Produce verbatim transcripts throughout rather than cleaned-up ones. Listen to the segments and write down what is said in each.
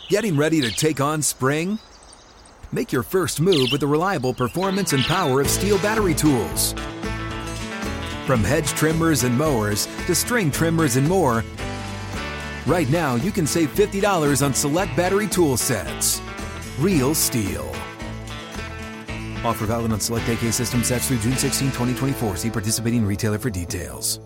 Getting ready to take on spring? Make your first move with the reliable performance and power of Steel battery tools. From hedge trimmers and mowers to string trimmers and more, right now you can save fifty dollars on select battery tool sets. Real Steel. Offer valid on select A K system sets through June sixteenth, twenty twenty-four. See participating retailer for details.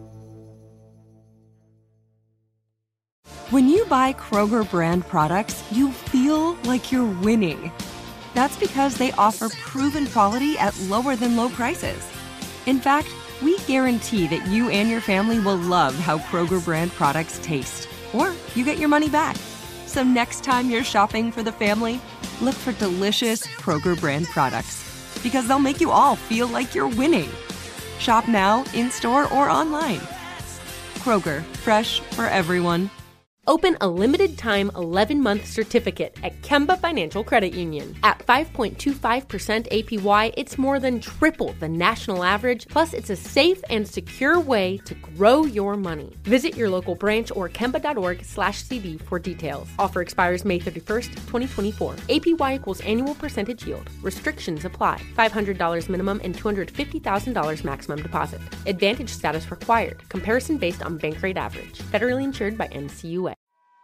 When you buy Kroger brand products, you feel like you're winning. That's because they offer proven quality at lower than low prices. In fact, we guarantee that you and your family will love how Kroger brand products taste, or you get your money back. So next time you're shopping for the family, look for delicious Kroger brand products, because they'll make you all feel like you're winning. Shop now, in-store, or online. Kroger, fresh for everyone. Open a limited-time eleven-month certificate at Kemba Financial Credit Union. At five point two five percent A P Y, it's more than triple the national average, plus it's a safe and secure way to grow your money. Visit your local branch or kemba.org slash CD for details. Offer expires May thirty-first, twenty twenty-four. A P Y equals annual percentage yield. Restrictions apply. five hundred dollars minimum and two hundred fifty thousand dollars maximum deposit. Advantage status required. Comparison based on bank rate average. Federally insured by N C U A.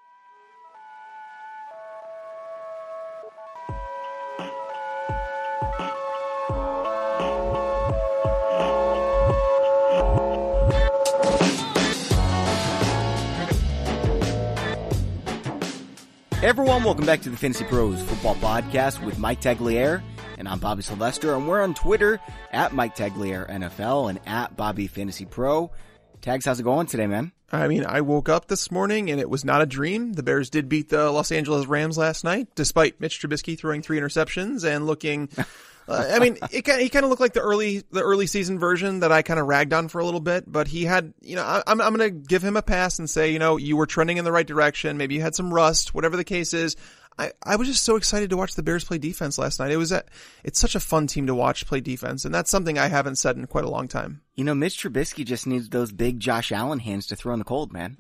Hey everyone, welcome back to the Fantasy Pros Football Podcast with Mike Tagliere, and I'm Bobby Sylvester, and we're on Twitter at Mike Tagliere N F L and at Bobby Fantasy Pro. Tags, how's it going today, man? I mean, I woke up this morning and it was not a dream. The Bears did beat the Los Angeles Rams last night, despite Mitch Trubisky throwing three interceptions and looking... Uh, I mean, it kind of, he kind of looked like the early, the early season version that I kind of ragged on for a little bit, but he had, you know, I, I'm, I'm going to give him a pass and say, you know, you were trending in the right direction. Maybe you had some rust, whatever the case is. I, I was just so excited to watch the Bears play defense last night. It was a, it's such a fun team to watch play defense, and that's something I haven't said in quite a long time. You know, Mitch Trubisky just needs those big Josh Allen hands to throw in the cold, man.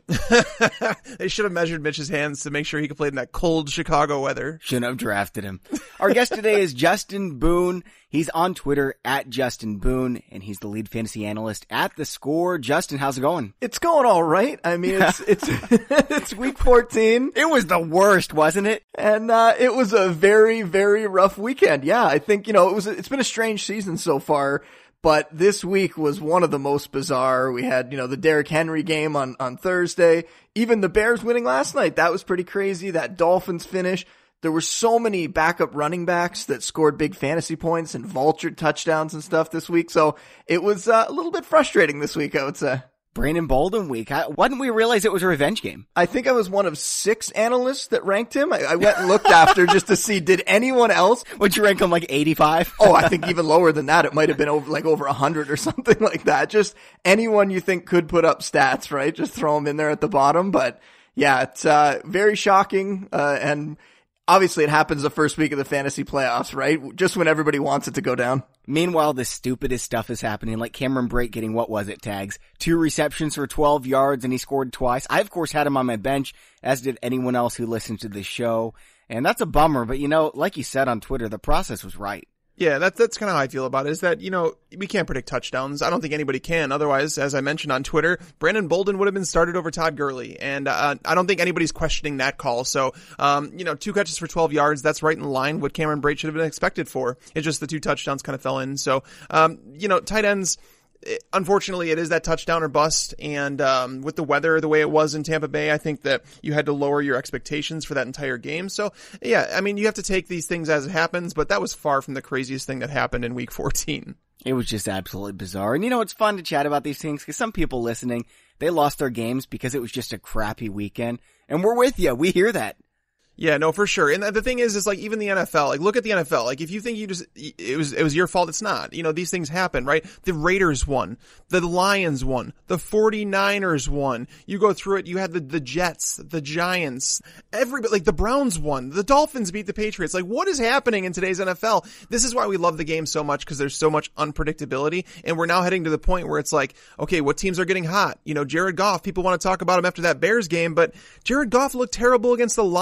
They should have measured Mitch's hands to make sure he could play in that cold Chicago weather. Shouldn't have drafted him. Our guest today is Justin Boone. He's on Twitter at Justin Boone, and he's the lead fantasy analyst at The Score. Justin, how's it going? It's going all right. I mean, it's it's it's week fourteen. It was the worst, wasn't it? And uh it was a very, very rough weekend. Yeah, I think, you know, it was it's been a strange season so far. But this week was one of the most bizarre. We had, you know, the Derrick Henry game on, on Thursday. Even the Bears winning last night. That was pretty crazy. That Dolphins finish. There were so many backup running backs that scored big fantasy points and vultured touchdowns and stuff this week. So it was uh, a little bit frustrating this week, I would say. Brandon Bolden week. I, why didn't we realize it was a revenge game? I think I was one of six analysts that ranked him. I, I went and looked after just to see, did anyone else? Would you rank him like eighty-five? Oh, I think even lower than that. It might have been over, like over one hundred or something like that. Just anyone you think could put up stats, right? Just throw them in there at the bottom. But yeah, it's uh, very shocking. Uh, and obviously it happens the first week of the fantasy playoffs, right? Just when everybody wants it to go down. Meanwhile, the stupidest stuff is happening, like Cameron Brate getting, what was it, Tags? Two receptions for twelve yards, and he scored twice. I, of course, had him on my bench, as did anyone else who listened to this show. And that's a bummer, but, you know, like you said on Twitter, the process was right. Yeah, that's, that's kind of how I feel about it, is that, you know, we can't predict touchdowns. I don't think anybody can. Otherwise, as I mentioned on Twitter, Brandon Bolden would have been started over Todd Gurley. And, uh, I don't think anybody's questioning that call. So, um, you know, two catches for twelve yards, that's right in line what Cameron Brate should have been expected for. It's just the two touchdowns kind of fell in. So, um, you know, tight ends, It, unfortunately, it is that touchdown or bust, and um, with the weather the way it was in Tampa Bay, I think that you had to lower your expectations for that entire game. So, yeah, I mean, you have to take these things as it happens, but that was far from the craziest thing that happened in Week fourteen. It was just absolutely bizarre. And, you know, it's fun to chat about these things, because some people listening, they lost their games because it was just a crappy weekend, and we're with you. We hear that. Yeah, no, for sure. And the thing is, is like even the N F L, like look at the N F L. Like if you think you just, it was, it was your fault, it's not. You know, these things happen, right? The Raiders won. The Lions won. The forty-niners won. You go through it, you had the, the Jets, the Giants, everybody, like the Browns won. The Dolphins beat the Patriots. Like what is happening in today's N F L? This is why we love the game so much, because there's so much unpredictability. And we're now heading to the point where it's like, okay, what teams are getting hot? You know, Jared Goff, people want to talk about him after that Bears game, but Jared Goff looked terrible against the Lions the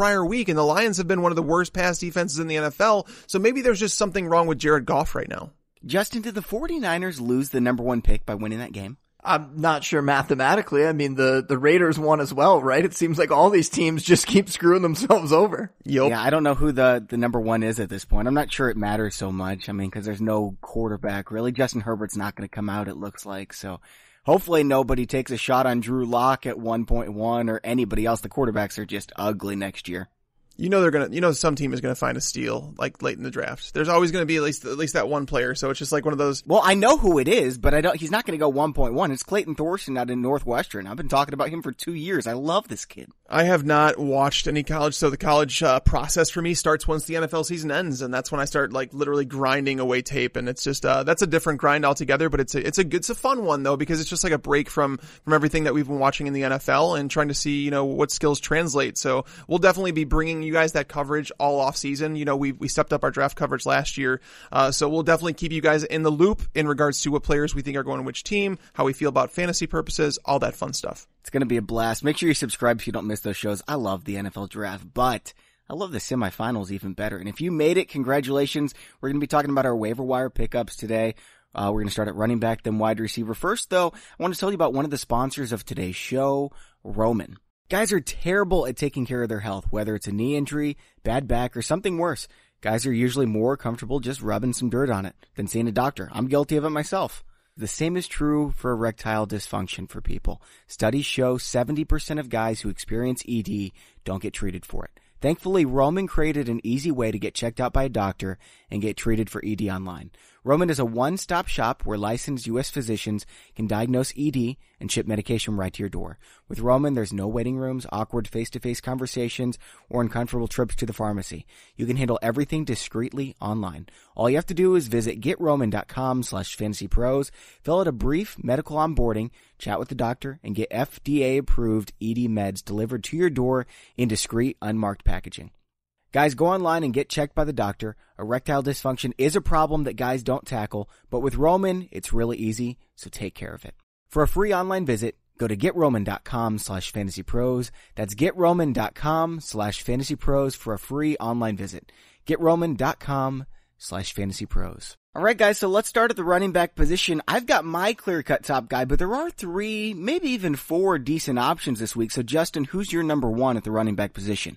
prior week, and the Lions have been one of the worst pass defenses in the N F L. So maybe there's just something wrong with Jared Goff right now. Justin, did the 49ers lose the number one pick by winning that game? I'm not sure mathematically. I mean, the, the Raiders won as well, right? It seems like all these teams just keep screwing themselves over. Yep. Yeah, I don't know who the, the number one is at this point. I'm not sure it matters so much. I mean, because there's no quarterback, really. Justin Herbert's not going to come out, it looks like. So hopefully nobody takes a shot on Drew Lock at one point one or anybody else. The quarterbacks are just ugly next year. You know they're gonna. You know some team is gonna find a steal like late in the draft. There's always gonna be at least at least that one player. So it's just like one of those. Well, I know who it is, but I don't. He's not gonna go one point one. It's Clayton Thorson out in Northwestern. I've been talking about him for two years. I love this kid. I have not watched any college, so the college uh, process for me starts once the N F L season ends, and that's when I start like literally grinding away tape. And it's just uh that's a different grind altogether. But it's a it's a it's a fun one though, because it's just like a break from from everything that we've been watching in the N F L and trying to see you know what skills translate. So we'll definitely be bringing you guys that coverage all off season. You know, we we stepped up our draft coverage last year. Uh, so we'll definitely keep you guys in the loop in regards to what players we think are going to which team, how we feel about fantasy purposes, all that fun stuff. It's going to be a blast. Make sure you subscribe so you don't miss those shows. I love the N F L draft, but I love the semifinals even better. And if you made it, congratulations. We're going to be talking about our waiver wire pickups today. Uh, we're going to start at running back, then wide receiver. First, though, I want to tell you about one of the sponsors of today's show, Roman. Guys are terrible at taking care of their health, whether it's a knee injury, bad back, or something worse. Guys are usually more comfortable just rubbing some dirt on it than seeing a doctor. I'm guilty of it myself. The same is true for erectile dysfunction for people. Studies show seventy percent of guys who experience E D don't get treated for it. Thankfully, Roman created an easy way to get checked out by a doctor and get treated for E D online. Roman is a one-stop shop where licensed U S physicians can diagnose E D and ship medication right to your door. With Roman, there's no waiting rooms, awkward face-to-face conversations, or uncomfortable trips to the pharmacy. You can handle everything discreetly online. All you have to do is visit getroman.com slash fantasypros, fill out a brief medical onboarding, chat with the doctor, and get F D A-approved E D meds delivered to your door in discreet, unmarked packaging. Guys, go online and get checked by the doctor. Erectile dysfunction is a problem that guys don't tackle, but with Roman, it's really easy, so take care of it. For a free online visit, go to getroman.com slash fantasypros. That's getroman.com slash fantasypros for a free online visit. getroman.com slash fantasypros. All right, guys, so let's start at the running back position. I've got my clear-cut top guy, but there are three, maybe even four decent options this week. So, Justin, who's your number one at the running back position?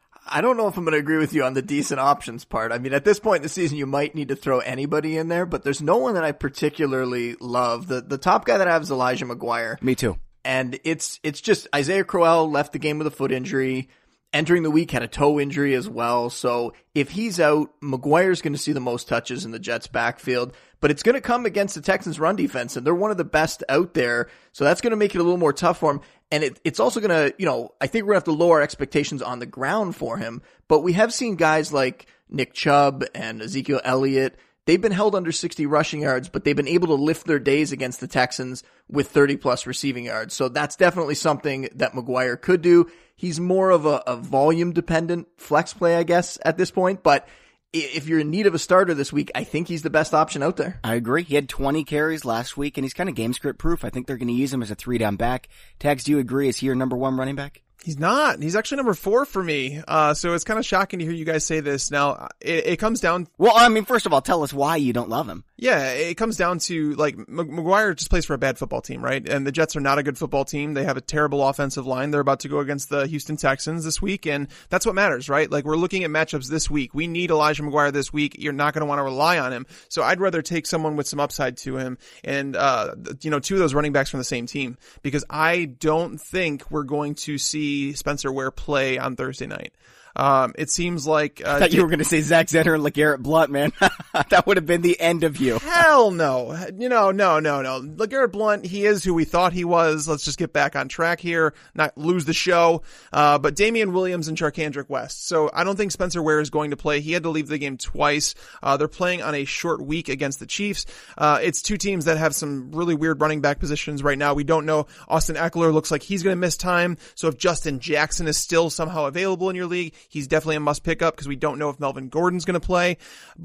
I don't know if I'm going to agree with you on the decent options part. I mean, at this point in the season, you might need to throw anybody in there, but there's no one that I particularly love. The the top guy that I have is Elijah McGuire. Me too. And it's it's just Isaiah Crowell left the game with a foot injury. Entering the week had a toe injury as well. So if he's out, McGuire's going to see the most touches in the Jets backfield, but it's going to come against the Texans run defense, and they're one of the best out there. So that's going to make it a little more tough for him. And it, it's also going to, you know, I think we're going to have to lower expectations on the ground for him, but we have seen guys like Nick Chubb and Ezekiel Elliott. They've been held under sixty rushing yards, but they've been able to lift their days against the Texans with thirty plus receiving yards. So that's definitely something that McGuire could do. He's more of a, a volume dependent flex play, I guess, at this point. But if you're in need of a starter this week, I think he's the best option out there. I agree. He had twenty carries last week, and he's kind of game script proof. I think they're going to use him as a three down back. Tags, do you agree? Is he your number one running back? He's not. He's actually number four for me. Uh, so it's kind of shocking to hear you guys say this. Now, it, it comes down. Well, I mean, first of all, tell us why you don't love him. Yeah, it comes down to, like, McGuire just plays for a bad football team, right? And the Jets are not a good football team. They have a terrible offensive line. They're about to go against the Houston Texans this week, and that's what matters, right? Like, we're looking at matchups this week. We need Elijah McGuire this week. You're not going to want to rely on him. So I'd rather take someone with some upside to him and, uh, you know, two of those running backs from the same team, because I don't think we're going to see Spencer Ware play on Thursday night. Um, it seems like, uh, I thought you were going to say Zach Zenner and LeGarrette Blount, man. That would have been the end of you. Hell no. You know, no, no, no. LeGarrette Blount, he is who we thought he was. Let's just get back on track here, not lose the show. Uh, but Damian Williams and Charkandrick West. So I don't think Spencer Ware is going to play. He had to leave the game twice. Uh, they're playing on a short week against the Chiefs. Uh, it's two teams that have some really weird running back positions right now. We don't know. Austin Eckler looks like he's going to miss time. So if Justin Jackson is still somehow available in your league, he's definitely a must pick up because we don't know if Melvin Gordon's going to play. But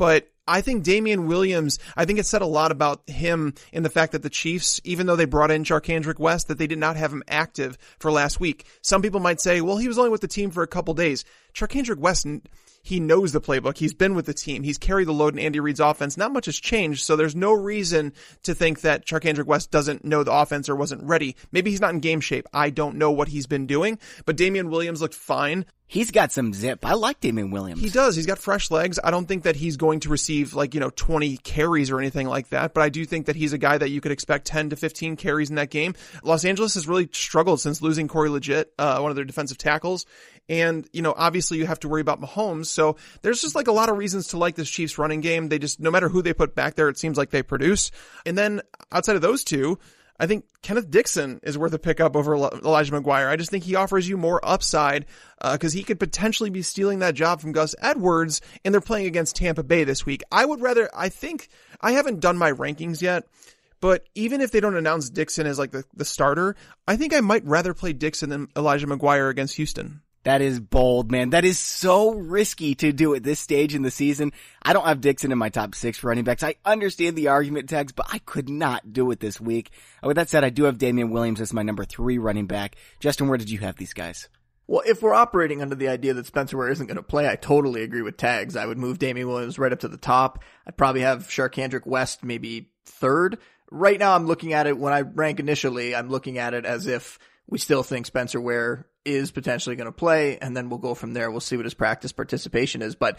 I think Damian Williams, I think it said a lot about him in the fact that the Chiefs, even though they brought in Charcandrick West, that they did not have him active for last week. Some people might say, well, he was only with the team for a couple days. Charcandrick West, he knows the playbook. He's been with the team. He's carried the load in Andy Reid's offense. Not much has changed, so there's no reason to think that Charcandrick West doesn't know the offense or wasn't ready. Maybe he's not in game shape. I don't know what he's been doing, but Damian Williams looked fine. He's got some zip. I like Damian Williams. He does. He's got fresh legs. I don't think that he's going to receive like, you know, twenty carries or anything like that, but I do think that he's a guy that you could expect ten to fifteen carries in that game. Los Angeles has really struggled since losing Corey Liuget, uh, one of their defensive tackles. And, you know, obviously you have to worry about Mahomes. So there's just like a lot of reasons to like this Chiefs running game. They just, no matter who they put back there, it seems like they produce. And then outside of those two, I think Kenneth Dixon is worth a pickup over Elijah McGuire. I just think he offers you more upside because uh, he could potentially be stealing that job from Gus Edwards, and they're playing against Tampa Bay this week. I would rather, I think, I haven't done my rankings yet, but even if they don't announce Dixon as like the, the starter, I think I might rather play Dixon than Elijah McGuire against Houston. That is bold, man. That is so risky to do at this stage in the season. I don't have Dixon in my top six for running backs. I understand the argument tags, but I could not do it this week. With that said, I do have Damian Williams as my number three running back. Justin, where did you have these guys? Well, if we're operating under the idea that Spencer Ware isn't going to play, I totally agree with tags. I would move Damian Williams right up to the top. I'd probably have Charcandrick West maybe third. Right now, I'm looking at it, when I rank initially, I'm looking at it as if we still think Spencer Ware is potentially going to play, and then we'll go from there. We'll see what his practice participation is. But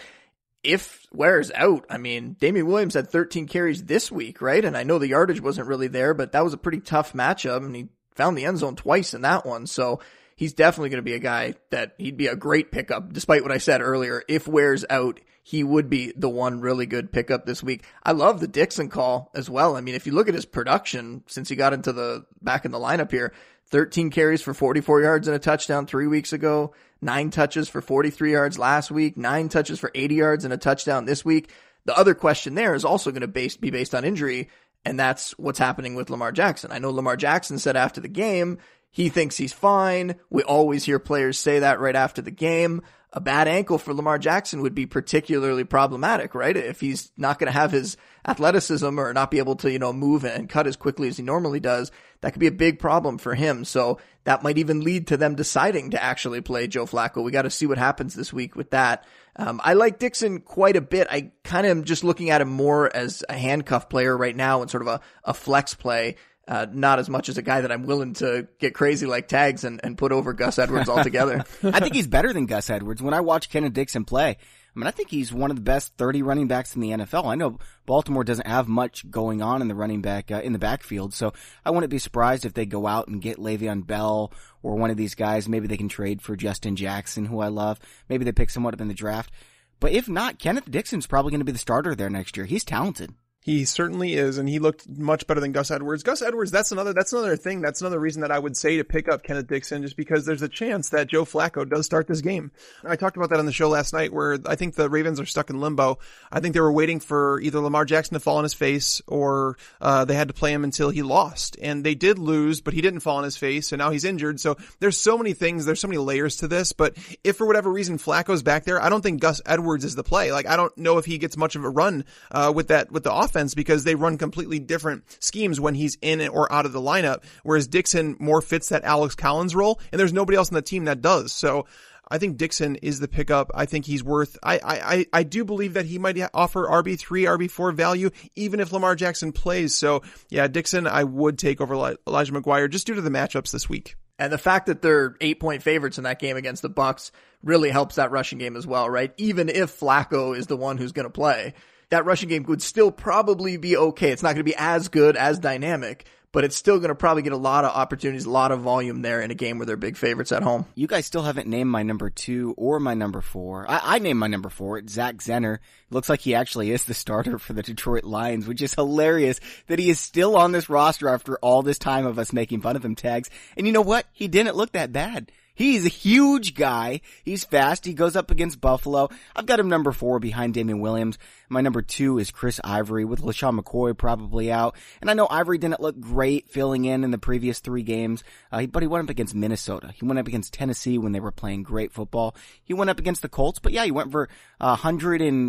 if Ware's out, I mean, Damian Williams had thirteen carries this week, right? And I know the yardage wasn't really there, but that was a pretty tough matchup, and he found the end zone twice in that one. So he's definitely going to be a guy that he'd be a great pickup, despite what I said earlier. If Ware's out, he would be the one really good pickup this week. I love the Dixon call as well. I mean, if you look at his production since he got into the back in the lineup here, thirteen carries for forty-four yards and a touchdown three weeks ago, nine touches for forty-three yards last week, nine touches for eighty yards and a touchdown this week. The other question there is also going to base, be based on injury, and that's what's happening with Lamar Jackson. I know Lamar Jackson said after the game he thinks he's fine. We always hear players say that right after the game. A bad ankle for Lamar Jackson would be particularly problematic, right? If he's not going to have his athleticism or not be able to, you know, move and cut as quickly as he normally does, that could be a big problem for him. So that might even lead to them deciding to actually play Joe Flacco. We got to see what happens this week with that. Um, I like Dixon quite a bit. I kind of am just looking at him more as a handcuff player right now and sort of a, a flex play. Uh, not as much as a guy that I'm willing to get crazy like tags and, and put over Gus Edwards altogether. I think he's better than Gus Edwards. When I watch Kenneth Dixon play, I mean, I think he's one of the best thirty running backs in the N F L. I know Baltimore doesn't have much going on in the running back, uh, in the backfield, so I wouldn't be surprised if they go out and get Le'Veon Bell or one of these guys. Maybe they can trade for Justin Jackson, who I love. Maybe they pick someone up in the draft. But if not, Kenneth Dixon's probably going to be the starter there next year. He's talented. He certainly is, and he looked much better than Gus Edwards. Gus Edwards, that's another, that's another thing. That's another reason that I would say to pick up Kenneth Dixon, just because there's a chance that Joe Flacco does start this game. I talked about that on the show last night, where I think the Ravens are stuck in limbo. I think they were waiting for either Lamar Jackson to fall on his face, or uh they had to play him until he lost. And they did lose, but he didn't fall on his face, and now he's injured. So there's so many things, there's so many layers to this. But if for whatever reason Flacco's back there, I don't think Gus Edwards is the play. Like, I don't know if he gets much of a run uh with that, with the offense, because they run completely different schemes when he's in or out of the lineup, whereas Dixon more fits that Alex Collins role, and there's nobody else on the team that does. So I think Dixon is the pickup. I think he's worth, I, I, I do believe that he might offer R B three, R B four value, even if Lamar Jackson plays. So yeah, Dixon, I would take over Elijah McGuire just due to the matchups this week. And the fact that they're eight point favorites in that game against the Bucs really helps that rushing game as well, right? Even if Flacco is the one who's going to play, that rushing game would still probably be okay. It's not going to be as good, as dynamic, but it's still going to probably get a lot of opportunities, a lot of volume there in a game where they're big favorites at home. You guys still haven't named my number two or my number four. I, I named my number four. It's Zach Zenner. It looks like he actually is the starter for the Detroit Lions, which is hilarious that he is still on this roster after all this time of us making fun of him, tags. And you know what? He didn't look that bad. He's a huge guy. He's fast. He goes up against Buffalo. I've got him number four behind Damian Williams. My number two is Chris Ivory, with LaShawn McCoy probably out. And I know Ivory didn't look great filling in in the previous three games, uh, but he went up against Minnesota. He went up against Tennessee when they were playing great football. He went up against the Colts, but yeah, he went for uh, one hundred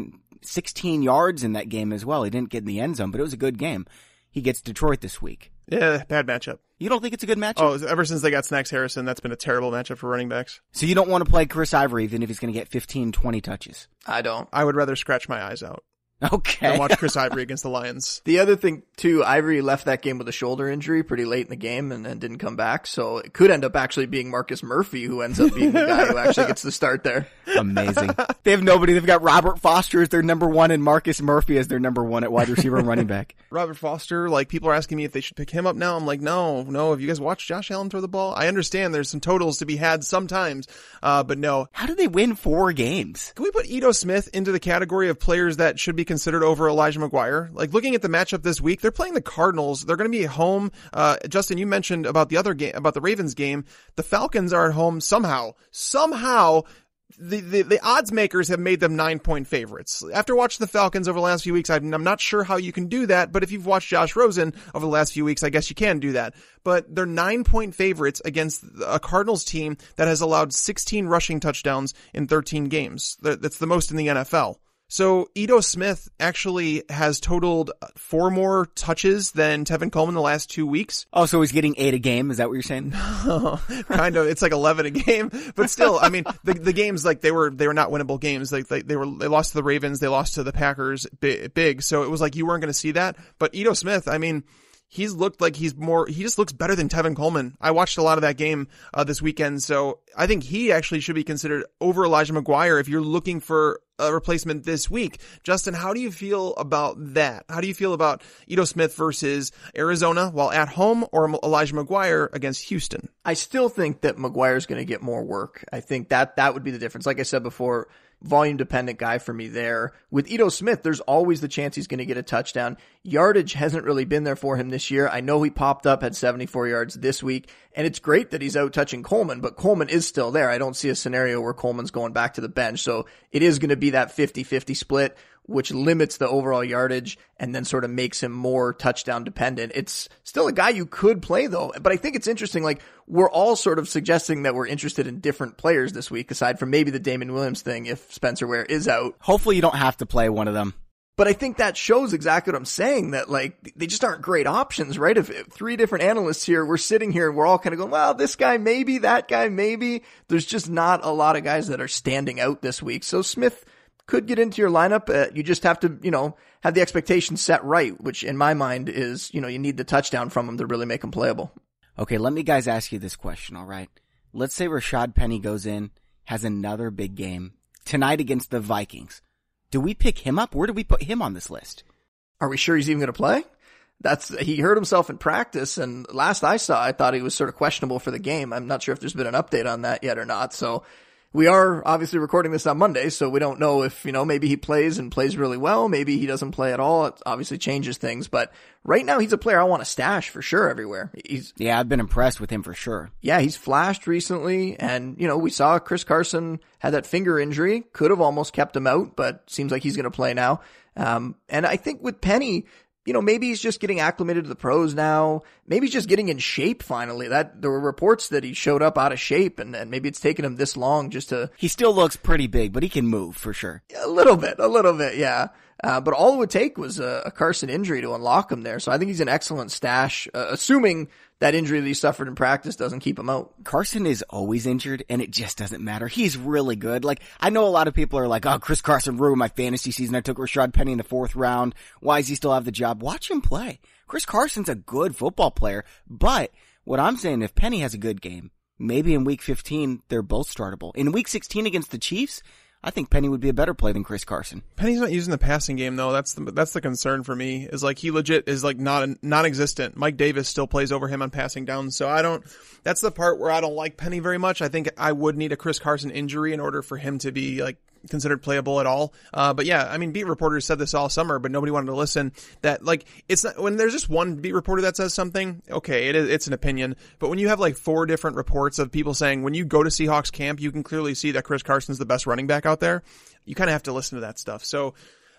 sixteen yards in that game as well. He didn't get in the end zone, but it was a good game. He gets Detroit this week. Yeah, bad matchup. You don't think it's a good matchup? Oh, ever since they got Snacks Harrison, that's been a terrible matchup for running backs. So you don't want to play Chris Ivory even if he's going to get fifteen, twenty touches? I don't. I would rather scratch my eyes out. Okay. And watch Chris Ivory against the Lions. The other thing, too, Ivory left that game with a shoulder injury pretty late in the game and then didn't come back. So it could end up actually being Marcus Murphy who ends up being the guy who actually gets the start there. Amazing. They have nobody. They've got Robert Foster as their number one and Marcus Murphy as their number one at wide receiver and running back. Robert Foster, like, people are asking me if they should pick him up now. I'm like, no, no. Have you guys watched Josh Allen throw the ball? I understand there's some totals to be had sometimes, uh, but no. How did they win four games? Can we put Ito Smith into the category of players that should be considered over Elijah McGuire? Like, looking at the matchup this week, they're playing the Cardinals. They're going to be at home. Uh, Justin, you mentioned about the other game, about the Ravens game. The Falcons are at home somehow. Somehow, the, the, the odds makers have made them nine point favorites. After watching the Falcons over the last few weeks, I'm not sure how you can do that, but if you've watched Josh Rosen over the last few weeks, I guess you can do that. But they're nine point favorites against a Cardinals team that has allowed sixteen rushing touchdowns in thirteen games. That's the most in the N F L. So Ito Smith actually has totaled four more touches than Tevin Coleman the last two weeks. Oh, so he's getting eight a game? Is that what you're saying? No, kind of. It's like eleven a game, but still, I mean, the the games, like, they were they were not winnable games. Like they, they were they lost to the Ravens, they lost to the Packers big, big. So it was like you weren't going to see that. But Ito Smith, I mean, he's looked like he's more, he just looks better than Tevin Coleman. I watched a lot of that game uh, this weekend, so I think he actually should be considered over Elijah McGuire if you're looking for a replacement this week. Justin, how do you feel about that? How do you feel about Ito Smith versus Arizona while at home, or Elijah McGuire against Houston? I still think that McGuire's going to get more work. I think that that would be the difference. Like I said before, volume dependent guy for me there. With Ito Smith, there's always the chance he's going to get a touchdown. Yardage hasn't really been there for him this year. I know he popped up, had seventy-four yards this week, and it's great that he's out touching Coleman, but Coleman is still there. I don't see a scenario where Coleman's going back to the bench. So it is going to be that fifty-fifty split, which limits the overall yardage and then sort of makes him more touchdown dependent. It's still a guy you could play though, but I think it's interesting. Like, we're all sort of suggesting that we're interested in different players this week, aside from maybe the Damon Williams thing if Spencer Ware is out. Hopefully you don't have to play one of them. But I think that shows exactly what I'm saying, that like they just aren't great options, right? If, if three different analysts here, we're sitting here and we're all kind of going, well, this guy maybe, that guy maybe. There's just not a lot of guys that are standing out this week. So Smith could get into your lineup. Uh, you just have to, you know, have the expectations set right, which in my mind is, you know, you need the touchdown from him to really make him playable. Okay, let me guys ask you this question, all right? Let's say Rashad Penny goes in, has another big game tonight against the Vikings. Do we pick him up? Where do we put him on this list? Are we sure he's even going to play? That's, he hurt himself in practice, and last I saw, I thought he was sort of questionable for the game. I'm not sure if there's been an update on that yet or not. So we are obviously recording this on Monday, so we don't know if, you know, maybe he plays and plays really well. Maybe he doesn't play at all. It obviously changes things, but right now he's a player I want to stash for sure everywhere. He's, yeah, I've been impressed with him for sure. Yeah, he's flashed recently, and, you know, we saw Chris Carson had that finger injury, could have almost kept him out, but seems like he's going to play now. Um, and I think with Penny, you know, maybe he's just getting acclimated to the pros now. Maybe he's just getting in shape finally. That there were reports that he showed up out of shape, and, and maybe it's taken him this long just to. He still looks pretty big, but he can move for sure. A little bit, a little bit, yeah. Uh, but all it would take was a, a Carson injury to unlock him there. So I think he's an excellent stash, uh, assuming that injury that he suffered in practice doesn't keep him out. Carson is always injured, and it just doesn't matter. He's really good. Like, I know a lot of people are like, oh, Chris Carson ruined my fantasy season. I took Rashad Penny in the fourth round. Why does he still have the job? Watch him play. Chris Carson's a good football player, but what I'm saying, if Penny has a good game, maybe in week fifteen, they're both startable. In week sixteen against the Chiefs, I think Penny would be a better play than Chris Carson. Penny's not using the passing game though. That's the that's the concern for me. Is like he legit is like not non-existent. Mike Davis still plays over him on passing downs. So I don't. That's the part where I don't like Penny very much. I think I would need a Chris Carson injury in order for him to be like considered playable at all. Uh, but yeah, I mean, beat reporters said this all summer, but nobody wanted to listen. That like it's not when there's just one beat reporter that says something. Okay, it is it's an opinion. But when you have like four different reports of people saying when you go to Seahawks camp, you can clearly see that Chris Carson's the best running back out there. You kind of have to listen to that stuff. So.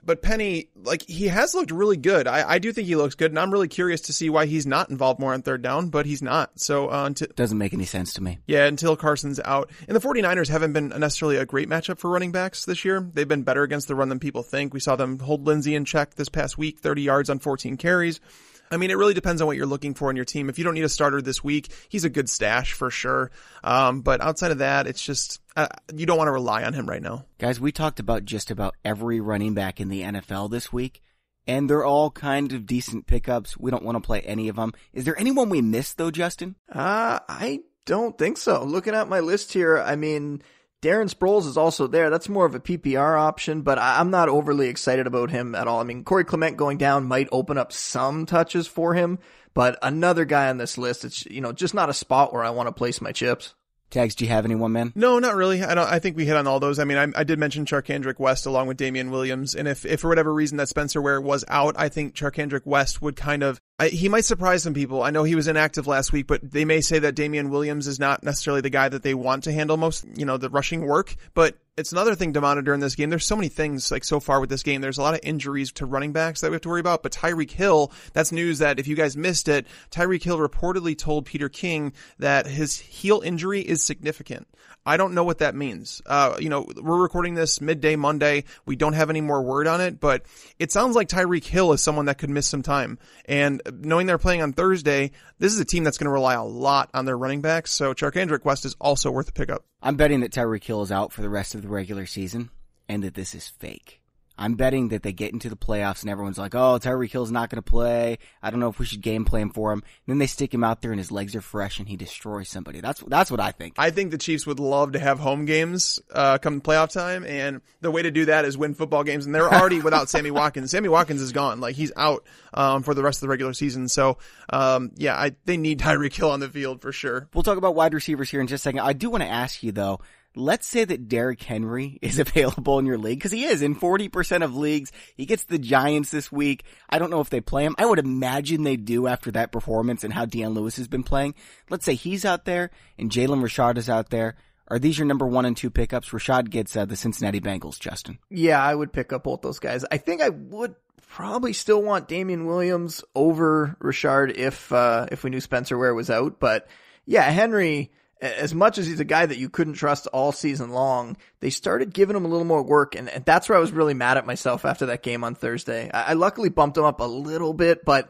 but Penny, like, he has looked really good. I, I do think he looks good, and I'm really curious to see why he's not involved more on third down, but he's not. So, uh, until, doesn't make any sense to me. Yeah, until Carson's out. And the 49ers haven't been necessarily a great matchup for running backs this year. They've been better against the run than people think. We saw them hold Lindsey in check this past week, thirty yards on fourteen carries. I mean, it really depends on what you're looking for in your team. If you don't need a starter this week, he's a good stash for sure. Um, but outside of that, it's just, uh, you don't want to rely on him right now. Guys, we talked about just about every running back in the N F L this week, and they're all kind of decent pickups. We don't want to play any of them. Is there anyone we missed though, Justin? Uh, I don't think so. Looking at my list here, I mean, Darren Sproles is also there. That's more of a P P R option, but I'm not overly excited about him at all. I mean, Corey Clement going down might open up some touches for him, but another guy on this list, it's, you know, just not a spot where I want to place my chips. Tags, do you have anyone, man? No, not really. I don't. I think we hit on all those. I mean, I, I did mention Charkandrick West along with Damian Williams, and if, if for whatever reason that Spencer Ware was out, I think Charkandrick West would kind of, I, he might surprise some people. I know he was inactive last week, but they may say that Damian Williams is not necessarily the guy that they want to handle most, you know, the rushing work, but it's another thing to monitor in this game. There's so many things, like, so far with this game. There's a lot of injuries to running backs that we have to worry about, but Tyreek Hill, that's news that if you guys missed it, Tyreek Hill reportedly told Peter King that his heel injury is significant. I don't know what that means. Uh, you know, we're recording this midday Monday. We don't have any more word on it, but it sounds like Tyreek Hill is someone that could miss some time. And knowing they're playing on Thursday, this is a team that's going to rely a lot on their running backs. So Charkandrick West is also worth a pickup. I'm betting that Tyreek Hill is out for the rest of the regular season and that this is fake. I'm betting that they get into the playoffs and everyone's like, oh, Tyreek Hill's not going to play. I don't know if we should game plan for him. And then they stick him out there and his legs are fresh and he destroys somebody. That's that's what I think. I think the Chiefs would love to have home games uh come playoff time, and the way to do that is win football games. And they're already without Sammy Watkins. Sammy Watkins is gone. Like, he's out um for the rest of the regular season. So, um yeah, I they need Tyreek Hill on the field for sure. We'll talk about wide receivers here in just a second. I do want to ask you, though, let's say that Derrick Henry is available in your league, because he is in forty percent of leagues. He gets the Giants this week. I don't know if they play him. I would imagine they do after that performance and how Deion Lewis has been playing. Let's say he's out there and Jalen Rashad is out there. Are these your number one and two pickups? Rashad gets uh, the Cincinnati Bengals, Justin. Yeah, I would pick up both those guys. I think I would probably still want Damian Williams over Rashad if uh, if we knew Spencer Ware was out. But yeah, Henry, as much as he's a guy that you couldn't trust all season long, they started giving him a little more work, and, and that's where I was really mad at myself after that game on Thursday. I, I luckily bumped him up a little bit, but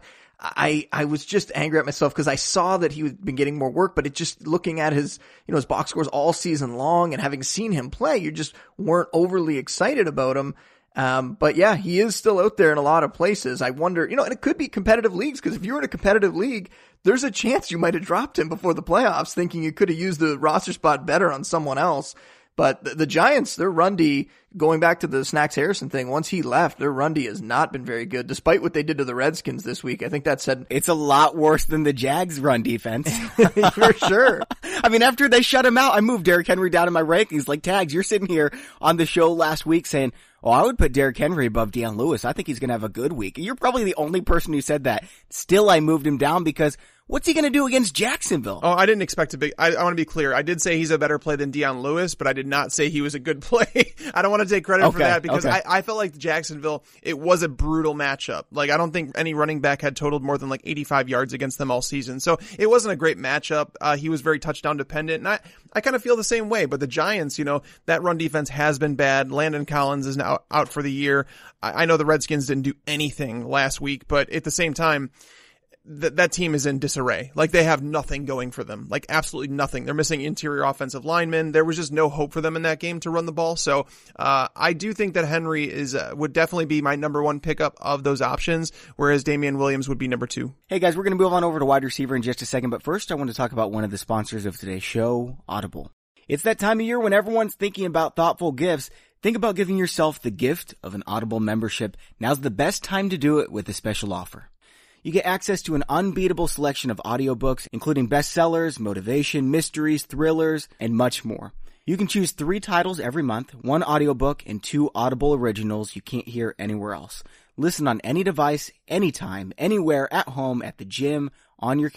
I I was just angry at myself because I saw that he had been getting more work, but it just, looking at his, you know, his box scores all season long and having seen him play, you just weren't overly excited about him. Um, but yeah, he is still out there in a lot of places. I wonder, you know, and it could be competitive leagues, because if you're in a competitive league, there's a chance you might have dropped him before the playoffs thinking you could have used the roster spot better on someone else. But the, the Giants, their run D, going back to the Snacks Harrison thing, once he left, their run D has not been very good, despite what they did to the Redskins this week. I think that said it's a lot worse than the Jags' run defense. For sure. I mean, after they shut him out, I moved Derrick Henry down in my rankings. Like, Tags, you're sitting here on the show last week saying, oh, I would put Derrick Henry above Deion Lewis. I think he's going to have a good week. You're probably the only person who said that. Still, I moved him down because what's he going to do against Jacksonville? Oh, I didn't expect to be, I, I want to be clear. I did say he's a better play than Deion Lewis, but I did not say he was a good play. I don't want to take credit okay, for that because okay. I, I felt like Jacksonville, it was a brutal matchup. Like, I don't think any running back had totaled more than like eighty-five yards against them all season. So it wasn't a great matchup. Uh, he was very touchdown dependent. And I, I kind of feel the same way, but the Giants, you know, that run defense has been bad. Landon Collins is now out for the year. I, I know the Redskins didn't do anything last week, but at the same time, That that team is in disarray. Like, they have nothing going for them. Like, absolutely nothing. They're missing interior offensive linemen. There was just no hope for them in that game to run the ball. So, uh, I do think that Henry is, uh, would definitely be my number one pickup of those options, whereas Damian Williams would be number two. Hey guys, we're going to move on over to wide receiver in just a second, but first I want to talk about one of the sponsors of today's show, Audible. It's that time of year when everyone's thinking about thoughtful gifts. Think about giving yourself the gift of an Audible membership. Now's the best time to do it with a special offer. You get access to an unbeatable selection of audiobooks, including bestsellers, motivation, mysteries, thrillers, and much more. You can choose three titles every month, one audiobook, and two Audible originals you can't hear anywhere else. Listen on any device, anytime, anywhere, at home, at the gym, on your commute,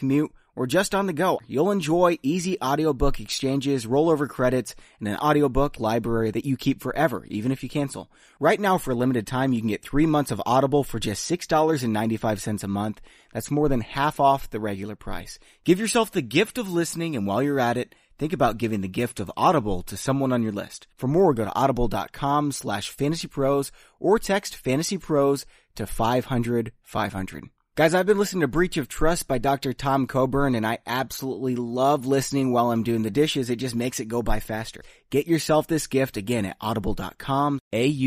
or just on the go. You'll enjoy easy audiobook exchanges, rollover credits, and an audiobook library that you keep forever, even if you cancel. Right now, for a limited time, you can get three months of Audible for just six dollars and ninety-five cents a month. That's more than half off the regular price. Give yourself the gift of listening, and while you're at it, think about giving the gift of Audible to someone on your list. For more, go to audible.com slash fantasypros or text fantasypros to five hundred five hundred. Guys, I've been listening to Breach of Trust by Doctor Tom Coburn, and I absolutely love listening while I'm doing the dishes. It just makes it go by faster. Get yourself this gift again at audible.com,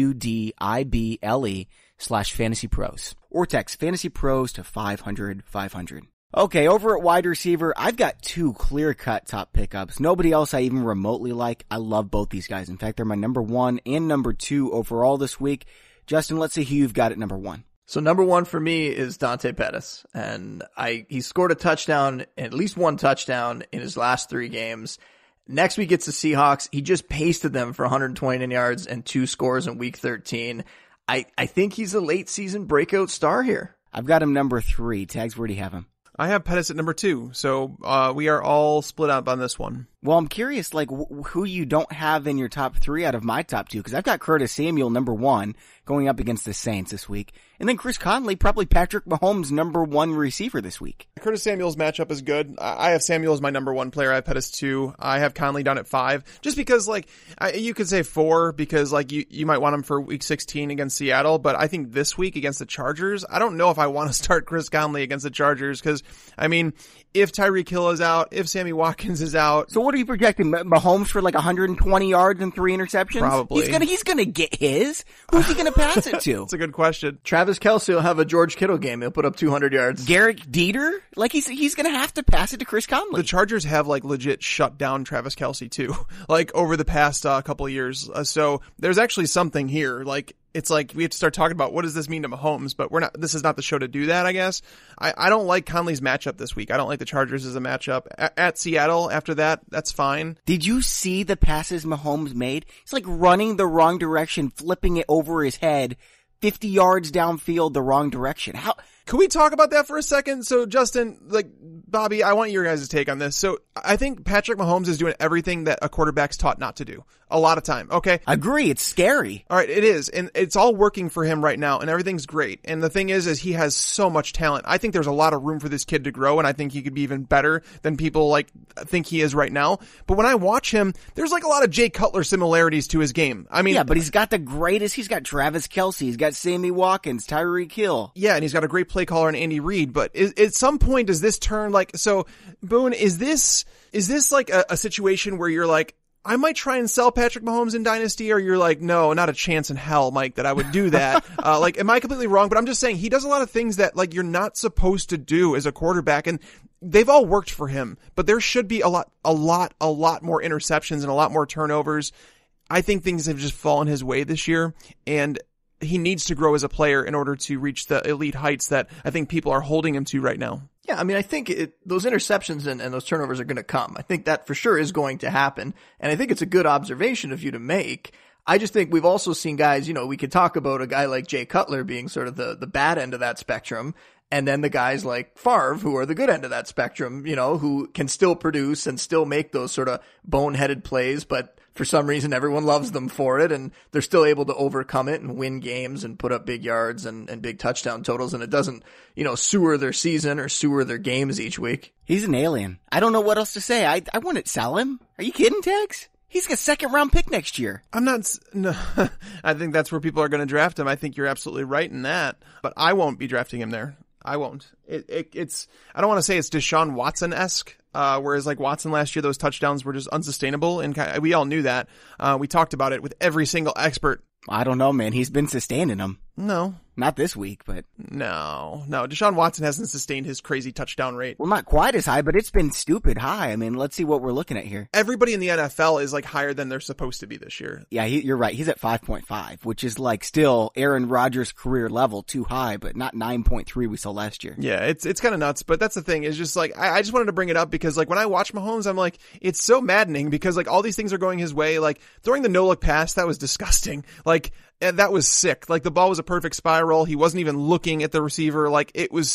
A-U-D-I-B-L-E slash fantasypros. Or text fantasypros to five hundred five hundred. Okay, over at wide receiver, I've got two clear-cut top pickups. Nobody else I even remotely like. I love both these guys. In fact, they're my number one and number two overall this week. Justin, let's see who you've got at number one. So number one for me is Dante Pettis, and I he scored a touchdown, at least one touchdown in his last three games. Next week it's the Seahawks. He just pasted them for one hundred twenty-nine yards and two scores in week thirteen. I, I think he's a late season breakout star here. I've got him number three. Tags, where do you have him? I have Pettis at number two, so uh, we are all split up on this one. Well, I'm curious, like, wh- who you don't have in your top three out of my top two, because I've got Curtis Samuel number one going up against the Saints this week, and then Chris Conley, probably Patrick Mahomes' number one receiver this week. Curtis Samuel's matchup is good. I have Samuel as my number one player. I have Pettis two. I have Conley down at five, just because, like, I, you could say four, because, like, you, you might want him for week sixteen against Seattle, but I think this week against the Chargers, I don't know if I want to start Chris Conley against the Chargers, because, I mean, if Tyreek Hill is out, if Sammy Watkins is out. So what are you projecting? Mahomes for like one hundred twenty yards and three interceptions? Probably. He's gonna, he's gonna get his. Who's he gonna pass it to? That's a good question. Travis Kelce will have a George Kittle game. He'll put up two hundred yards. Garrett Dieter? Like he's, he's gonna have to pass it to Chris Conley. The Chargers have like legit shut down Travis Kelce too, like over the past uh, couple of years. Uh, so there's actually something here. Like, it's like we have to start talking about what does this mean to Mahomes, but we're not, this is not the show to do that, I guess. I, I don't like Conley's matchup this week. I don't like the Chargers as a matchup. A- at Seattle, after that, that's fine. Did you see the passes Mahomes made? He's like running the wrong direction, flipping it over his head, fifty yards downfield the wrong direction. How? Can we talk about that for a second? So, Justin, like, Bobby, I want your guys' take on this. So, I think Patrick Mahomes is doing everything that a quarterback's taught not to do. A lot of time. Okay. Agree. It's scary. All right. It is. And it's all working for him right now and everything's great. And the thing is, is he has so much talent. I think there's a lot of room for this kid to grow. And I think he could be even better than people like think he is right now. But when I watch him, there's like a lot of Jay Cutler similarities to his game. I mean, yeah, but he's got the greatest. He's got Travis Kelce. He's got Sammy Watkins, Tyreek Hill. Yeah. And he's got a great play caller in Andy Reid. But is, at some point, does this turn like, so Boone, is this, is this like a, a situation where you're like, I might try and sell Patrick Mahomes in Dynasty, or you're like, no, not a chance in hell, Mike, that I would do that. uh, like, am I completely wrong? But I'm just saying he does a lot of things that like you're not supposed to do as a quarterback, and they've all worked for him, but there should be a lot, a lot, a lot more interceptions and a lot more turnovers. I think things have just fallen his way this year, and he needs to grow as a player in order to reach the elite heights that I think people are holding him to right now. Yeah, I mean, I think it, those interceptions and, and those turnovers are going to come. I think that for sure is going to happen. And I think it's a good observation of you to make. I just think we've also seen guys, you know, we could talk about a guy like Jay Cutler being sort of the, the bad end of that spectrum. And then the guys like Favre, who are the good end of that spectrum, you know, who can still produce and still make those sort of boneheaded plays, but for some reason everyone loves them for it, and they're still able to overcome it and win games and put up big yards and, and big touchdown totals, and it doesn't, you know, sewer their season or sewer their games each week. He's an alien. I don't know what else to say. I I wouldn't sell him. Are you kidding, Tex? He's a second round pick next year. I'm not, no, I think that's where people are going to draft him. I think you're absolutely right in that, but I won't be drafting him there. I won't. It, it, it's, I don't want to say it's Deshaun Watson-esque, uh, whereas like Watson last year, those touchdowns were just unsustainable, and we all knew that. Uh, we talked about it with every single expert. I don't know, man. He's been sustaining them. No. Not this week, but. No. No. Deshaun Watson hasn't sustained his crazy touchdown rate. Well, not quite as high, but it's been stupid high. I mean, let's see what we're looking at here. Everybody in the N F L is like higher than they're supposed to be this year. Yeah, he, you're right. He's at five point five, which is like still Aaron Rodgers' career level, too high, but not nine point three we saw last year. Yeah, it's it's kind of nuts, but that's the thing is just like, I, I just wanted to bring it up because like when I watch Mahomes, I'm like, it's so maddening because like all these things are going his way. Like throwing the no-look pass, that was disgusting. Like, and that was sick. Like the ball was a perfect spiral. He wasn't even looking at the receiver. Like it was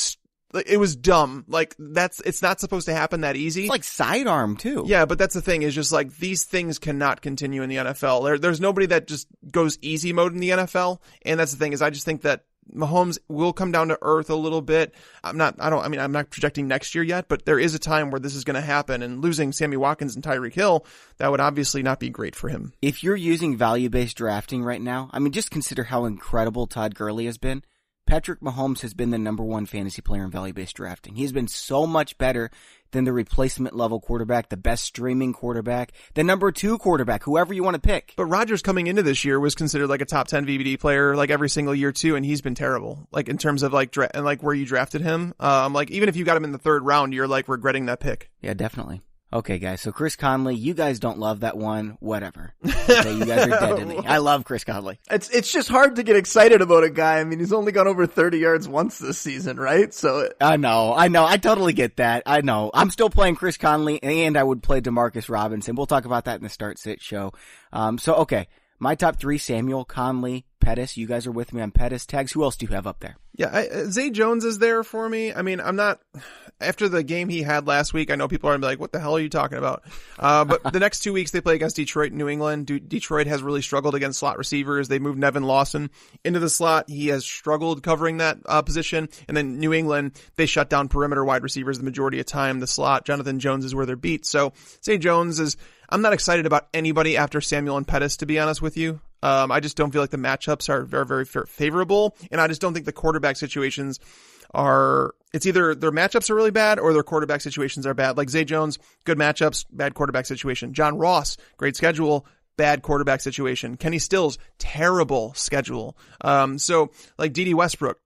like, it was dumb. Like that's, it's not supposed to happen that easy. It's like sidearm too. Yeah, but that's the thing is just like these things cannot continue in the N F L. There, there's nobody that just goes easy mode in the N F L. And that's the thing is I just think that Mahomes will come down to earth a little bit. I'm not, I don't, I mean, I'm not projecting next year yet, but there is a time where this is going to happen, and losing Sammy Watkins and Tyreek Hill, that would obviously not be great for him. If you're using value-based drafting right now, I mean, just consider how incredible Todd Gurley has been. Patrick Mahomes has been the number one fantasy player in value-based drafting. He's been so much better than the replacement level quarterback, the best streaming quarterback, the number two quarterback, whoever you want to pick. But Rodgers coming into this year was considered like a top ten V B D player like every single year too, and he's been terrible. Like in terms of like dra- and like where you drafted him. Um, like even if you got him in the third round, you're like regretting that pick. Yeah, definitely. Okay, guys, so Chris Conley, you guys don't love that one, whatever. Okay, you guys are dead to me. I love Chris Conley. It's it's just hard to get excited about a guy. I mean, he's only gone over thirty yards once this season, right? So I know, I know, I totally get that. I know. I'm still playing Chris Conley, and I would play Demarcus Robinson. We'll talk about that in the Start Sit show. Um, so okay, my top three: Samuel, Conley, Pettis. You guys are with me on Pettis. Tags, who else do you have up there? Yeah, I, Zay Jones is there for me. I mean, I'm not, after the game he had last week, I know people are going to be like, what the hell are you talking about? Uh, but the next two weeks they play against Detroit and New England. De- Detroit has really struggled against slot receivers. They moved Nevin Lawson into the slot. He has struggled covering that uh, position. And then New England, they shut down perimeter wide receivers the majority of time. The slot, Jonathan Jones is where they're beat. So Zay Jones is, I'm not excited about anybody after Samuel and Pettis, to be honest with you. Um, I just don't feel like the matchups are very, very favorable. And I just don't think the quarterback situations are, it's either their matchups are really bad or their quarterback situations are bad. Like Zay Jones, good matchups, bad quarterback situation. John Ross, great schedule, bad quarterback situation. Kenny Stills, terrible schedule. Um, so like D D Westbrook,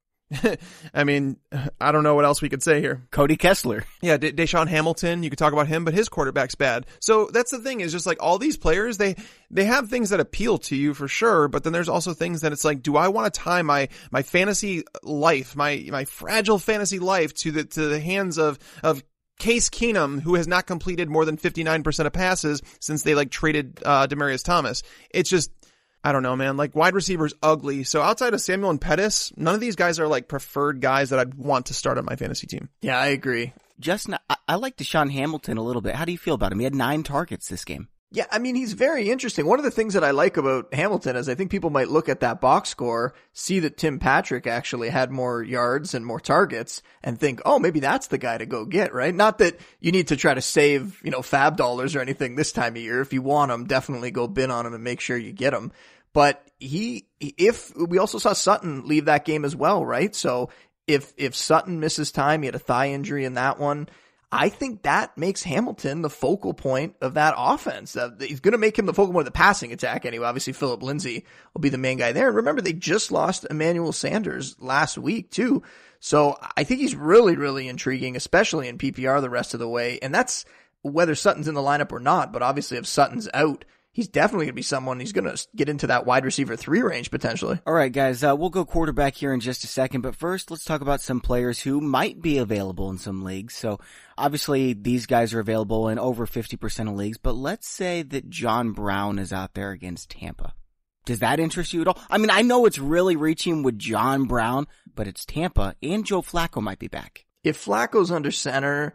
I mean, I don't know what else we could say here. Cody Kessler. Yeah, De- Deshaun Hamilton, you could talk about him, but his quarterback's bad. So that's the thing is just like all these players, they, they have things that appeal to you for sure, but then there's also things that it's like, do I want to tie my, my fantasy life, my, my fragile fantasy life to the, to the hands of, of Case Keenum, who has not completed more than fifty-nine percent of passes since they like traded, uh, Demaryius Thomas. It's just, I don't know, man. Like wide receivers ugly. So outside of Samuel and Pettis, none of these guys are like preferred guys that I'd want to start on my fantasy team. yeah, I agree. Justin, I, I like Deshaun Hamilton a little bit. How do you feel about him? He had nine targets this game. Yeah, I mean, he's very interesting. One of the things that I like about Hamilton is I think people might look at that box score, see that Tim Patrick actually had more yards and more targets, and think, oh, maybe that's the guy to go get, right? Not that you need to try to save, you know, fab dollars or anything this time of year. If you want him, definitely go bid on him and make sure you get him. But he, if, we also saw Sutton leave that game as well, right? So if, if Sutton misses time, he had a thigh injury in that one, I think that makes Hamilton the focal point of that offense. Uh, he's going to make him the focal point of the passing attack anyway. Obviously, Phillip Lindsay will be the main guy there. And remember, they just lost Emmanuel Sanders last week, too. So I think he's really, really intriguing, especially in P P R the rest of the way. And that's whether Sutton's in the lineup or not. But obviously, if Sutton's out, he's definitely going to be someone, he's going to get into that wide receiver three range potentially. All right, guys, uh, we'll go quarterback here in just a second. But first, let's talk about some players who might be available in some leagues. So obviously, these guys are available in over fifty percent of leagues. But let's say that John Brown is out there against Tampa. Does that interest you at all? I mean, I know it's really reaching with John Brown, but it's Tampa, and Joe Flacco might be back. If Flacco's under center,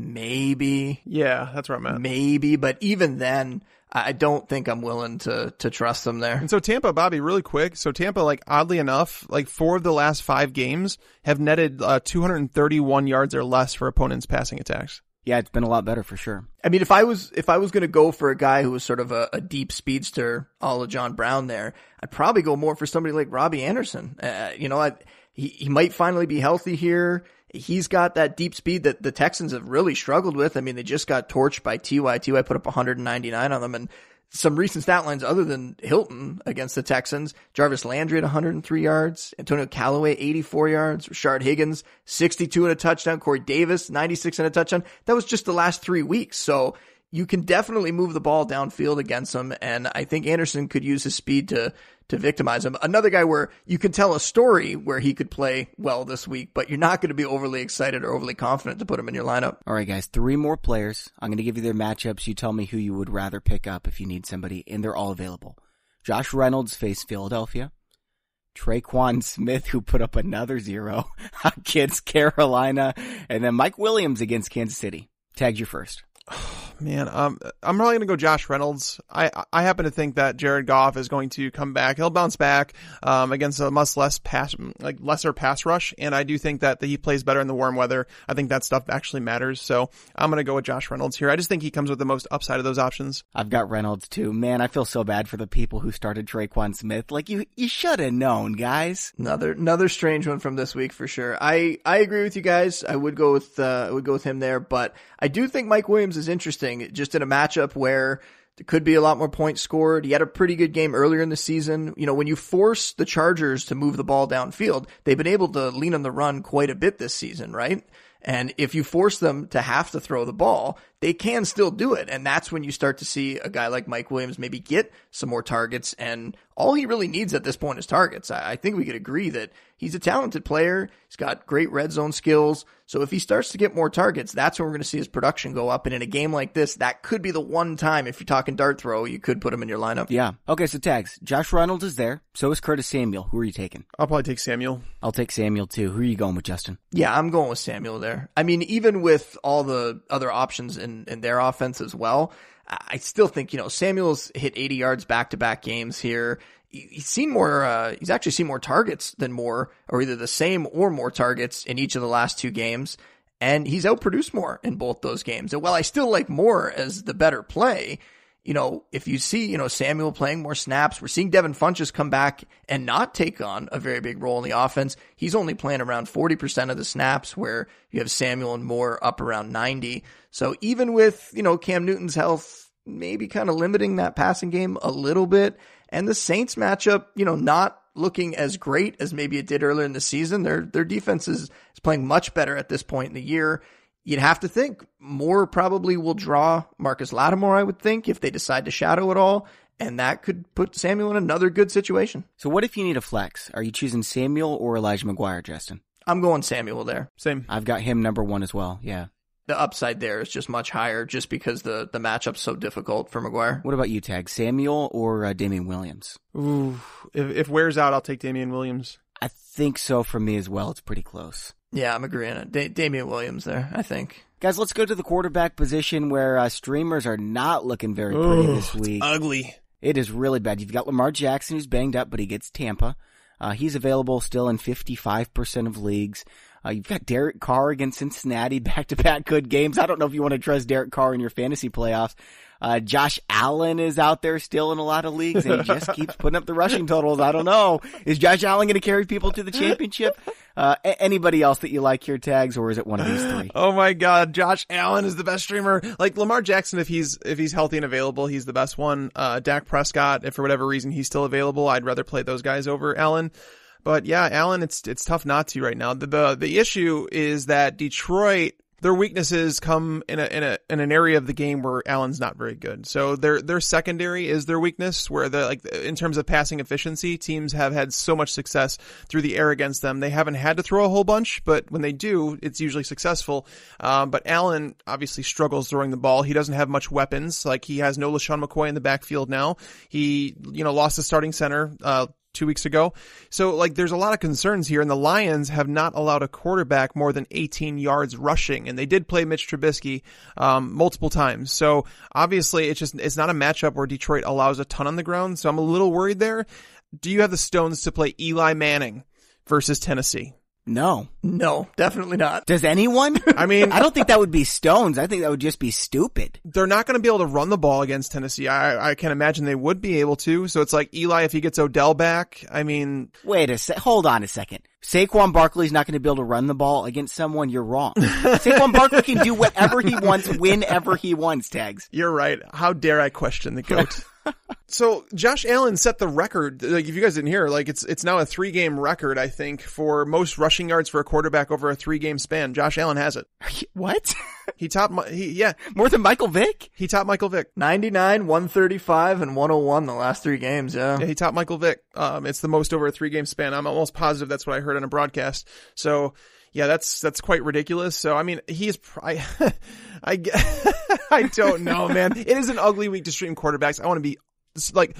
maybe. Yeah, that's where I'm at. Maybe, but even then, I don't think I'm willing to to trust them there. And so Tampa, Bobby, really quick. So Tampa, like oddly enough, like four of the last five games have netted uh, two hundred thirty-one yards or less for opponents' passing attacks. Yeah, it's been a lot better for sure. I mean, if I was if I was going to go for a guy who was sort of a, a deep speedster, a la John Brown there, I'd probably go more for somebody like Robbie Anderson. Uh, you know, I, he he might finally be healthy here. He's got that deep speed that the Texans have really struggled with. I mean, they just got torched by T Y. T Y put up one hundred ninety-nine on them, and some recent stat lines other than Hilton against the Texans. Jarvis Landry at one hundred three yards. Antonio Callaway, eighty-four yards. Rashard Higgins, sixty-two and a touchdown. Corey Davis, ninety-six and a touchdown. That was just the last three weeks. So you can definitely move the ball downfield against him, and I think Anderson could use his speed to to victimize him. Another guy where you can tell a story where he could play well this week, but you're not going to be overly excited or overly confident to put him in your lineup. All right, guys, three more players. I'm going to give you their matchups. You tell me who you would rather pick up if you need somebody, and they're all available. Josh Reynolds faced Philadelphia. Traquan Smith, who put up another zero against Carolina, and then Mike Williams against Kansas City. Tags, you first. Man, um, I'm probably going to go Josh Reynolds. I, I happen to think that Jared Goff is going to come back. He'll bounce back, um, against a much less pass, like lesser pass rush. And I do think that, that he plays better in the warm weather. I think that stuff actually matters. So I'm going to go with Josh Reynolds here. I just think he comes with the most upside of those options. I've got Reynolds too. Man, I feel so bad for the people who started Traquan Smith. Like you, you should have known, guys. Another, another strange one from this week for sure. I, I agree with you guys. I would go with, uh, I would go with him there, but I do think Mike Williams is interesting. Just in a matchup where there could be a lot more points scored. He had a pretty good game earlier in the season. You know, when you force the Chargers to move the ball downfield, they've been able to lean on the run quite a bit this season, right? And if you force them to have to throw the ball, they can still do it. And that's when you start to see a guy like Mike Williams maybe get some more targets. And all he really needs at this point is targets. I, I think we could agree that he's a talented player. He's got great red zone skills. So if he starts to get more targets, that's when we're going to see his production go up. And in a game like this, that could be the one time, if you're talking dart throw, you could put him in your lineup. Yeah. Okay, so tags. Josh Reynolds is there. So is Curtis Samuel. Who are you taking? I'll probably take Samuel. I'll take Samuel too. Who are you going with, Justin? Yeah, I'm going with Samuel there. I mean, even with all the other options in, in their offense as well, I still think, you know, Samuel's hit eighty yards back-to-back games here. He's seen more, uh, he's actually seen more targets than Moore, or either the same or more targets in each of the last two games. And he's outproduced Moore in both those games. And while I still like Moore as the better play, you know, if you see, you know, Samuel playing more snaps, we're seeing Devin Funchess come back and not take on a very big role in the offense. He's only playing around forty percent of the snaps, where you have Samuel and Moore up around ninety. So even with, you know, Cam Newton's health maybe kind of limiting that passing game a little bit, and the Saints matchup, you know, not looking as great as maybe it did earlier in the season, their their defense is, is playing much better at this point in the year. You'd have to think Moore probably will draw Marcus Lattimore, I would think, if they decide to shadow it all, and that could put Samuel in another good situation. So what if you need a flex? Are you choosing Samuel or Elijah McGuire, Justin? I'm going Samuel there. Same. I've got him number one as well, yeah. The upside there is just much higher just because the, the matchup's so difficult for McGuire. What about you, Tag? Samuel or uh, Damian Williams? Ooh, if, if Ware's out, I'll take Damian Williams. I think so for me as well. It's pretty close. Yeah, I'm agreeing. Da- Damian Williams there, I think. Guys, let's go to the quarterback position where uh, streamers are not looking very pretty Ooh, this week. Ugly. It is really bad. You've got Lamar Jackson, who's banged up, but he gets Tampa. Uh, he's available still in fifty-five percent of leagues. Uh, you've got Derek Carr against Cincinnati, back-to-back good games. I don't know if you want to trust Derek Carr in your fantasy playoffs. Uh, Josh Allen is out there still in a lot of leagues, and he just keeps putting up the rushing totals. I don't know. Is Josh Allen going to carry people to the championship? Uh, a- anybody else that you like here, Tags, or is it one of these three? Oh my God, Josh Allen is the best streamer. Like Lamar Jackson, if he's if he's healthy and available, he's the best one. Uh, Dak Prescott, if for whatever reason he's still available, I'd rather play those guys over Allen. But yeah, Allen, it's it's tough not to right now. The the, the issue is that Detroit, their weaknesses come in a in a in an area of the game where Allen's not very good. So their their secondary is their weakness, where the like in terms of passing efficiency, teams have had so much success through the air against them. They haven't had to throw a whole bunch, but when they do, it's usually successful. Um, but Allen obviously struggles throwing the ball. He doesn't have much weapons. Like he has no LaShawn McCoy in the backfield now. He you know lost the starting center uh two weeks ago. So like there's a lot of concerns here, and the Lions have not allowed a quarterback more than eighteen yards rushing, and they did play Mitch Trubisky um multiple times. So obviously it's just it's not a matchup where Detroit allows a ton on the ground. So I'm a little worried there. Do you have the stones to play Eli Manning versus Tennessee? No. No, definitely not. Does anyone? I mean, I don't think that would be stones. I think that would just be stupid. They're not going to be able to run the ball against Tennessee. I, I can imagine they would be able to. So it's like Eli, if he gets Odell back, I mean. Wait a sec. Hold on a second. Saquon Barkley's not going to be able to run the ball against someone. You're wrong. Saquon Barkley can do whatever he wants, whenever he wants, Tags. You're right. How dare I question the GOAT? So Josh Allen set the record. Like if you guys didn't hear, like it's it's now a three game record, I think, for most rushing yards for a quarterback over a three game span. Josh Allen has it. What? He topped. He yeah, more than Michael Vick. He topped Michael Vick. ninety-nine, one thirty-five, and one oh one the last three games. Yeah. Yeah, he topped Michael Vick. Um, it's the most over a three game span. I'm almost positive that's what I heard on a broadcast. So. Yeah, that's, that's quite ridiculous. So, I mean, he's, I, I, I don't know, man. It is an ugly week to stream quarterbacks. I want to be, like,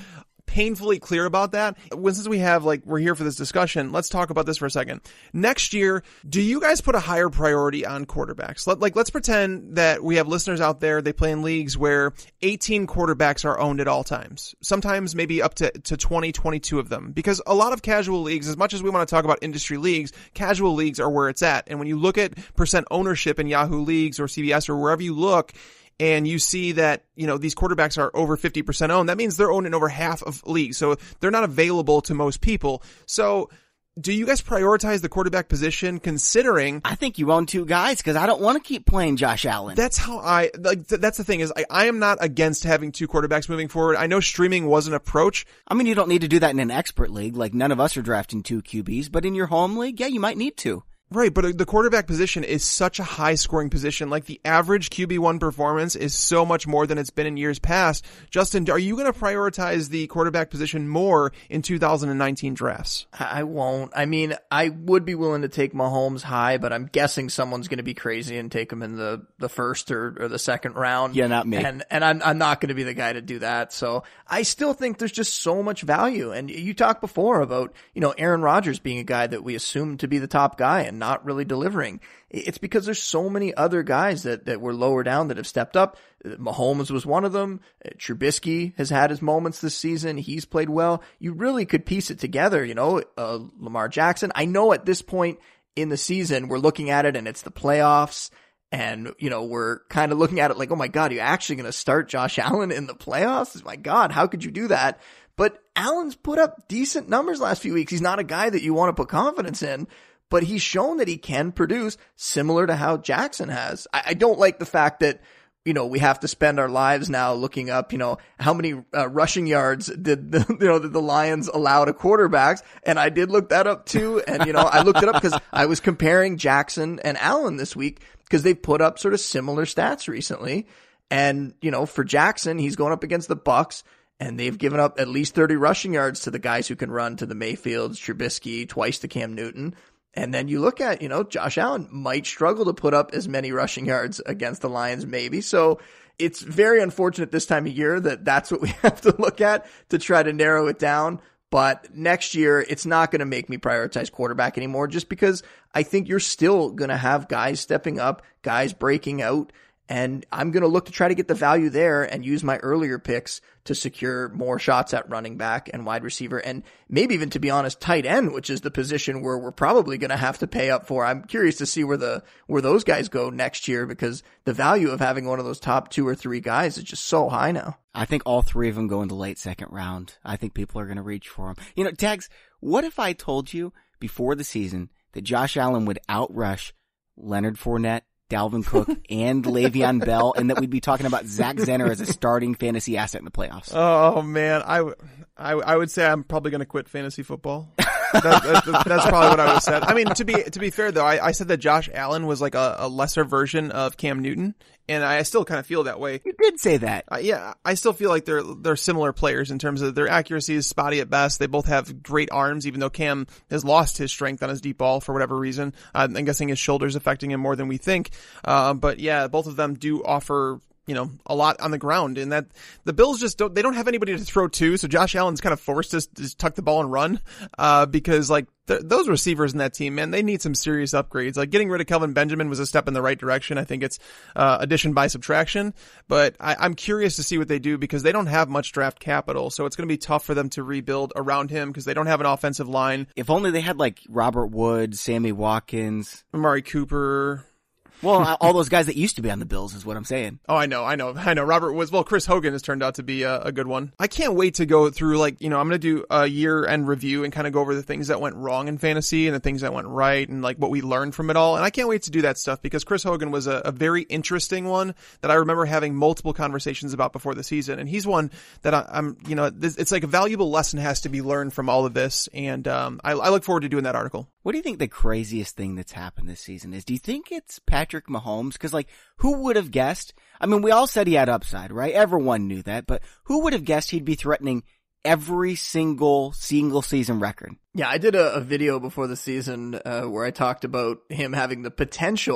painfully clear about that, well, since we have, like, we're here for this discussion, let's talk about this for a second. Next year, do you guys put a higher priority on quarterbacks? Let, like, let's pretend that we have listeners out there, they play in leagues where eighteen quarterbacks are owned at all times. Sometimes maybe up to, to twenty, twenty-two of them. Because a lot of casual leagues, as much as we want to talk about industry leagues, casual leagues are where it's at. And when you look at percent ownership in Yahoo Leagues or C B S or wherever you look, and you see that, you know, these quarterbacks are over fifty percent owned, that means they're owned in over half of leagues. So they're not available to most people. So do you guys prioritize the quarterback position considering? I think you own two guys because I don't want to keep playing Josh Allen. That's how I, like, th- that's the thing is I, I am not against having two quarterbacks moving forward. I know streaming was an approach. I mean, you don't need to do that in an expert league. Like, none of us are drafting two Q Bs, but in your home league, yeah, you might need to. Right, but the quarterback position is such a high-scoring position. Like, the average Q B one performance is so much more than it's been in years past. Justin, are you going to prioritize the quarterback position more in two thousand nineteen drafts? I won't. I mean, I would be willing to take Mahomes high, but I'm guessing someone's going to be crazy and take him in the, the first or, or the second round. Yeah, not me. And, and I'm, I'm not going to be the guy to do that. So I still think there's just so much value. And you talked before about, you know, Aaron Rodgers being a guy that we assumed to be the top guy and not really delivering. It's because there's so many other guys that, that were lower down that have stepped up. Mahomes was one of them. Trubisky has had his moments this season. He's played well. You really could piece it together, you know, uh, Lamar Jackson. I know at this point in the season, we're looking at it and it's the playoffs. And, you know, we're kind of looking at it like, oh my God, are you actually going to start Josh Allen in the playoffs? My God, how could you do that? But Allen's put up decent numbers last few weeks. He's not a guy that you want to put confidence in. But he's shown that he can produce similar to how Jackson has. I, I don't like the fact that, you know, we have to spend our lives now looking up, you know, how many uh, rushing yards did the, you know, did the Lions allow to quarterbacks. And I did look that up too. And, you know, I looked it up because I was comparing Jackson and Allen this week because they've put up sort of similar stats recently. And, you know, for Jackson, he's going up against the Bucs. And they've given up at least thirty rushing yards to the guys who can run, to the Mayfields, Trubisky, twice to Cam Newton. And then you look at, you know, Josh Allen might struggle to put up as many rushing yards against the Lions, maybe. So it's very unfortunate this time of year that that's what we have to look at to try to narrow it down. But next year, it's not going to make me prioritize quarterback anymore, just because I think you're still going to have guys stepping up, guys breaking out. And I'm going to look to try to get the value there and use my earlier picks to secure more shots at running back and wide receiver, and maybe even, to be honest, tight end, which is the position where we're probably going to have to pay up for. I'm curious to see where the where those guys go next year, because the value of having one of those top two or three guys is just so high now. I think all three of them go in the late second round. I think people are going to reach for them. You know, Tags, what if I told you before the season that Josh Allen would outrush Leonard Fournette, Dalvin Cook, and Le'Veon Bell, and that we'd be talking about Zach Zenner as a starting fantasy asset in the playoffs? Oh man, I, w- I, w- I would say I'm probably going to quit fantasy football. that, that, that's probably what I would have said. I mean, to be to be fair though, I, I said that Josh Allen was like a, a lesser version of Cam Newton, and I still kind of feel that way. You did say that. Uh, yeah, I still feel like they're they're similar players in terms of their accuracy is spotty at best. They both have great arms, even though Cam has lost his strength on his deep ball for whatever reason. Uh, I'm guessing his shoulder's affecting him more than we think. Uh, but yeah, both of them do offer, you know, a lot on the ground, and that the Bills just don't, they don't have anybody to throw to. So Josh Allen's kind of forced to just tuck the ball and run, uh, because like th- those receivers in that team, man, they need some serious upgrades. Like getting rid of Kelvin Benjamin was a step in the right direction. I think it's, uh, addition by subtraction, but I, I'm curious to see what they do because they don't have much draft capital. So it's going to be tough for them to rebuild around him because they don't have an offensive line. If only they had like Robert Woods, Sammy Watkins, Amari Cooper. Well, all those guys that used to be on the Bills is what I'm saying. Oh, I know, I know, I know. Robert was, well, Chris Hogan has turned out to be a, a good one. I can't wait to go through, like, you know, I'm going to do a year-end review and kind of go over the things that went wrong in fantasy and the things that went right and, like, what we learned from it all. And I can't wait to do that stuff because Chris Hogan was a, a very interesting one that I remember having multiple conversations about before the season. And he's one that I, I'm, you know, this, it's like a valuable lesson has to be learned from all of this. And um, I, I look forward to doing that article. What do you think the craziest thing that's happened this season is? Do you think it's Patrick Mahomes? Because, like, who would have guessed? I mean, we all said he had upside, right? Everyone knew that. But who would have guessed he'd be threatening every single single season record? Yeah, I did a, a video before the season uh, where I talked about him having the potential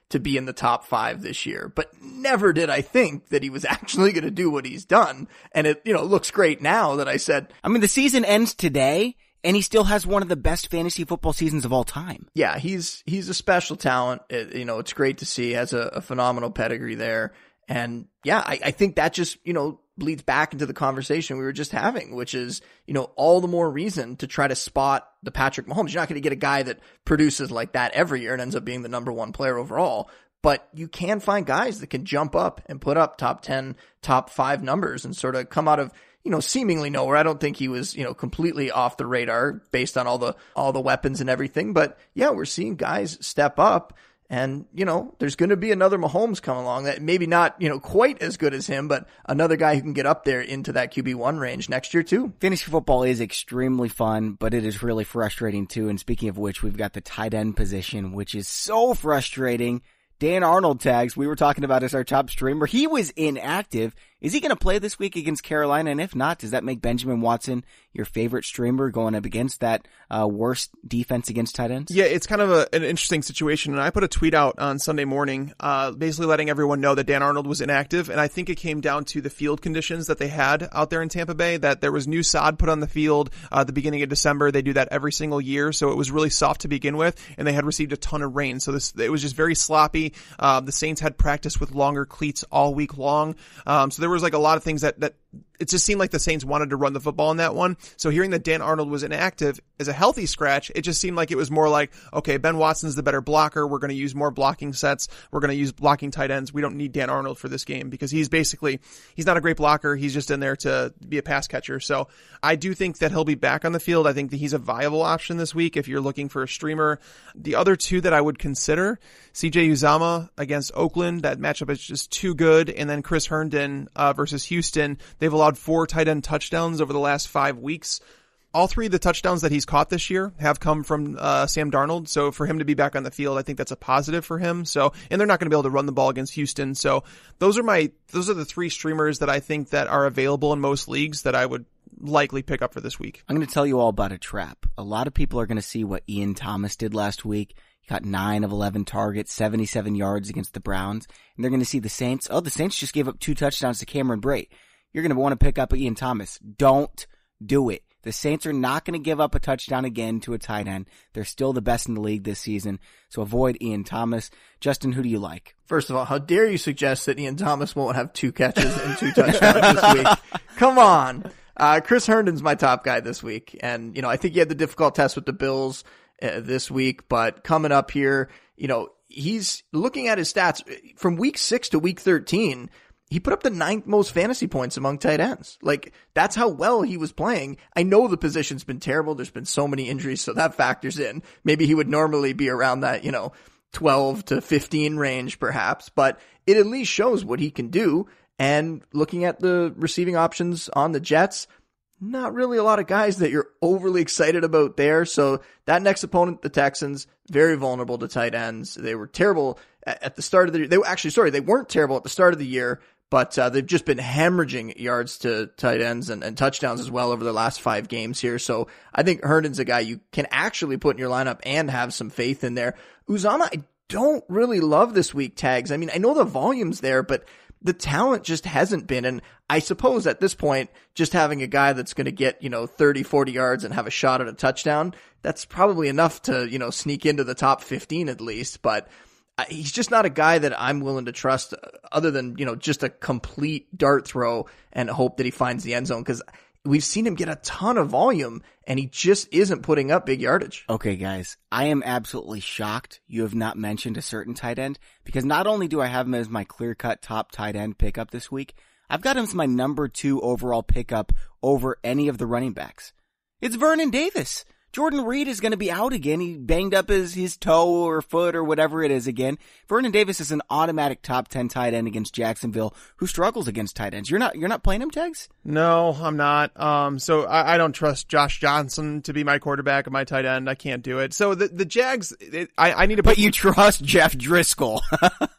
to be in the top five this year, but never did I think that he was actually going to do what he's done. And it, you know, looks great now that I said, I mean, the season ends today and he still has one of the best fantasy football seasons of all time. Yeah, he's, he's a special talent. It, you know, it's great to see. He has a, a phenomenal pedigree there. And yeah, I, I think that just, you know, bleeds back into the conversation we were just having, which is, you know, all the more reason to try to spot the Patrick Mahomes. You're not going to get a guy that produces like that every year and ends up being the number one player overall, but you can find guys that can jump up and put up top ten, top five numbers and sort of come out of, you know, seemingly nowhere. I don't think he was, you know, completely off the radar based on all the, all the weapons and everything, but yeah, we're seeing guys step up. And, you know, there's going to be another Mahomes come along that maybe not, you know, quite as good as him, but another guy who can get up there into that Q B one range next year too. Fantasy football is extremely fun, but it is really frustrating too. And speaking of which, we've got the tight end position, which is so frustrating. Dan Arnold tags, we were talking about as our top streamer. He was inactive. Is he going to play this week against Carolina? And if not, does that make Benjamin Watson your favorite streamer going up against that uh, worst defense against tight ends? Yeah, it's kind of a, an interesting situation. And I put a tweet out on Sunday morning, uh, basically letting everyone know that Dan Arnold was inactive. And I think it came down to the field conditions that they had out there in Tampa Bay, that there was new sod put on the field uh, at the beginning of December. They do that every single year. So it was really soft to begin with. And they had received a ton of rain. So this, it was just very sloppy. Uh, the Saints had practice with longer cleats all week long. Um, so there was like a lot of things that, that it just seemed like the Saints wanted to run the football in that one. So hearing that Dan Arnold was inactive as a healthy scratch, it just seemed like it was more like, okay, Ben Watson's the better blocker. We're going to use more blocking sets. We're going to use blocking tight ends. We don't need Dan Arnold for this game because he's basically, he's not a great blocker. He's just in there to be a pass catcher. So I do think that he'll be back on the field. I think that he's a viable option this week if you're looking for a streamer. The other two that I would consider, C J Uzomah against Oakland, that matchup is just too good. And then Chris Herndon uh, versus Houston. They've allowed four tight end touchdowns over the last five weeks. All three of the touchdowns that he's caught this year have come from uh, Sam Darnold. So for him to be back on the field, I think that's a positive for him. So, and they're not going to be able to run the ball against Houston. So those are my, those are the three streamers that I think that are available in most leagues that I would likely pick up for this week. I'm going to tell you all about a trap. A lot of people are going to see what Ian Thomas did last week. He got nine of eleven targets, seventy-seven yards against the Browns. And they're going to see the Saints. Oh, the Saints just gave up two touchdowns to Cameron Brate. You're going to want to pick up Ian Thomas. Don't do it. The Saints are not going to give up a touchdown again to a tight end. They're still the best in the league this season. So avoid Ian Thomas. Justin, who do you like? First of all, how dare you suggest that Ian Thomas won't have two catches and two touchdowns this week? Come on. Uh, Chris Herndon's my top guy this week. And, you know, I think he had the difficult test with the Bills uh, this week, but coming up here, you know, he's looking at his stats from week six to week thirteen. He put up the ninth most fantasy points among tight ends. Like, that's how well he was playing. I know the position's been terrible. There's been so many injuries, so that factors in. Maybe he would normally be around that, you know, twelve to fifteen range perhaps, but it at least shows what he can do. And looking at the receiving options on the Jets, not really a lot of guys that you're overly excited about there. So that next opponent, the Texans, very vulnerable to tight ends. They were terrible at the start of the year. They were actually, sorry, they weren't terrible at the start of the year, but uh, they've just been hemorrhaging yards to tight ends and, and touchdowns as well over the last five games here. So I think Herndon's a guy you can actually put in your lineup and have some faith in there. Uzomah, I don't really love this week, tags. I mean, I know the volume's there, but the talent just hasn't been. And I suppose at this point, just having a guy that's going to get, you know, thirty, forty yards and have a shot at a touchdown, that's probably enough to, you know, sneak into the top fifteen at least. But he's just not a guy that I'm willing to trust other than, you know, just a complete dart throw and hope that he finds the end zone, because we've seen him get a ton of volume and he just isn't putting up big yardage. Okay, guys, I am absolutely shocked you have not mentioned a certain tight end, because not only do I have him as my clear-cut top tight end pickup this week, I've got him as my number two overall pickup over any of the running backs. It's Vernon Davis. Jordan Reed is going to be out again. He banged up his, his toe or foot or whatever it is again. Vernon Davis is an automatic top ten tight end against Jacksonville, who struggles against tight ends. You're not, you're not playing him, Tags? No, I'm not. Um, so I, I don't trust Josh Johnson to be my quarterback and my tight end. I can't do it. So the, the Jags, it, I, I need to put. But you trust Jeff Driscoll.